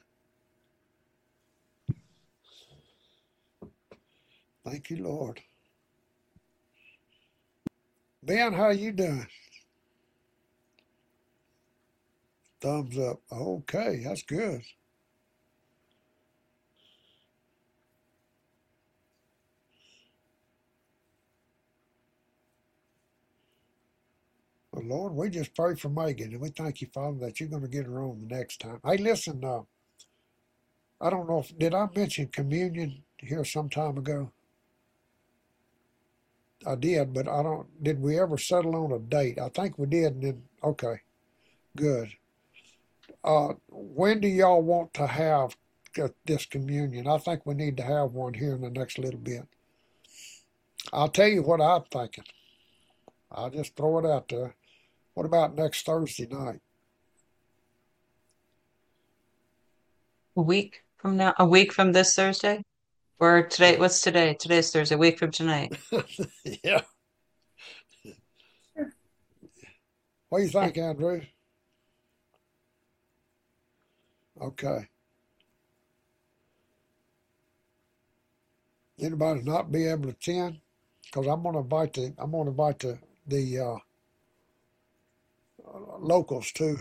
[SPEAKER 1] Thank you, Lord. Ben, how you doing? Thumbs up. Okay, that's good. But Lord, we just pray for Megan, and we thank you, Father, that you're going to get her on the next time. Hey, listen, I don't know did I mention communion here some time ago? I did, but did we ever settle on a date? I think we did, and then, okay, good. When do y'all want to have this communion? I think we need to have one here in the next little bit. I'll tell you what I'm thinking. I'll just throw it out there. What about next Thursday night?
[SPEAKER 2] A week from now, a week from this Thursday? Or today, what's today? Today's Thursday, a week from tonight.
[SPEAKER 1] Yeah. What do you think, Andrew? Okay. Anybody not be able to attend? Because I'm going to invite the locals too.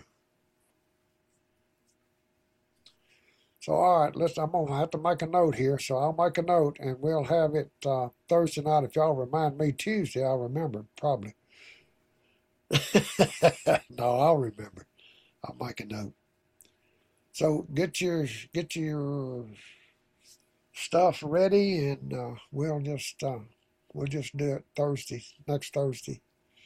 [SPEAKER 1] So all right, I'm going to have to make a note here. So I'll make a note, and we'll have it Thursday night. If y'all remind me Tuesday, I'll remember probably. No, I'll remember. I'll make a note. So get your stuff ready, and we'll just do it next Thursday.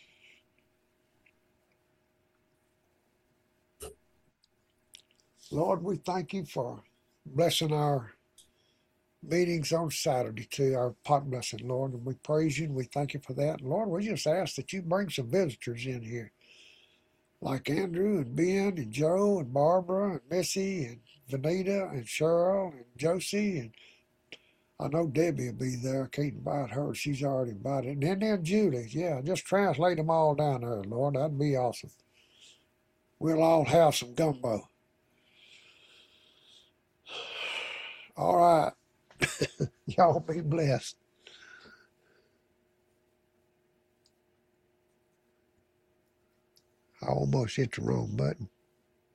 [SPEAKER 1] Lord, we thank you for blessing our meetings on Saturday too, our pot blessing, Lord, and we praise you and we thank you for that. Lord, we just ask that you bring some visitors in here, like Andrew and Ben and Joe and Barbara and Missy and Vanita and Cheryl and Josie, and I know Debbie will be there. I can't invite her. She's already invited. And then Julie. Yeah, just translate them all down there, Lord. That'd be awesome. We'll all have some gumbo. All right. Y'all be blessed. I almost hit the wrong button.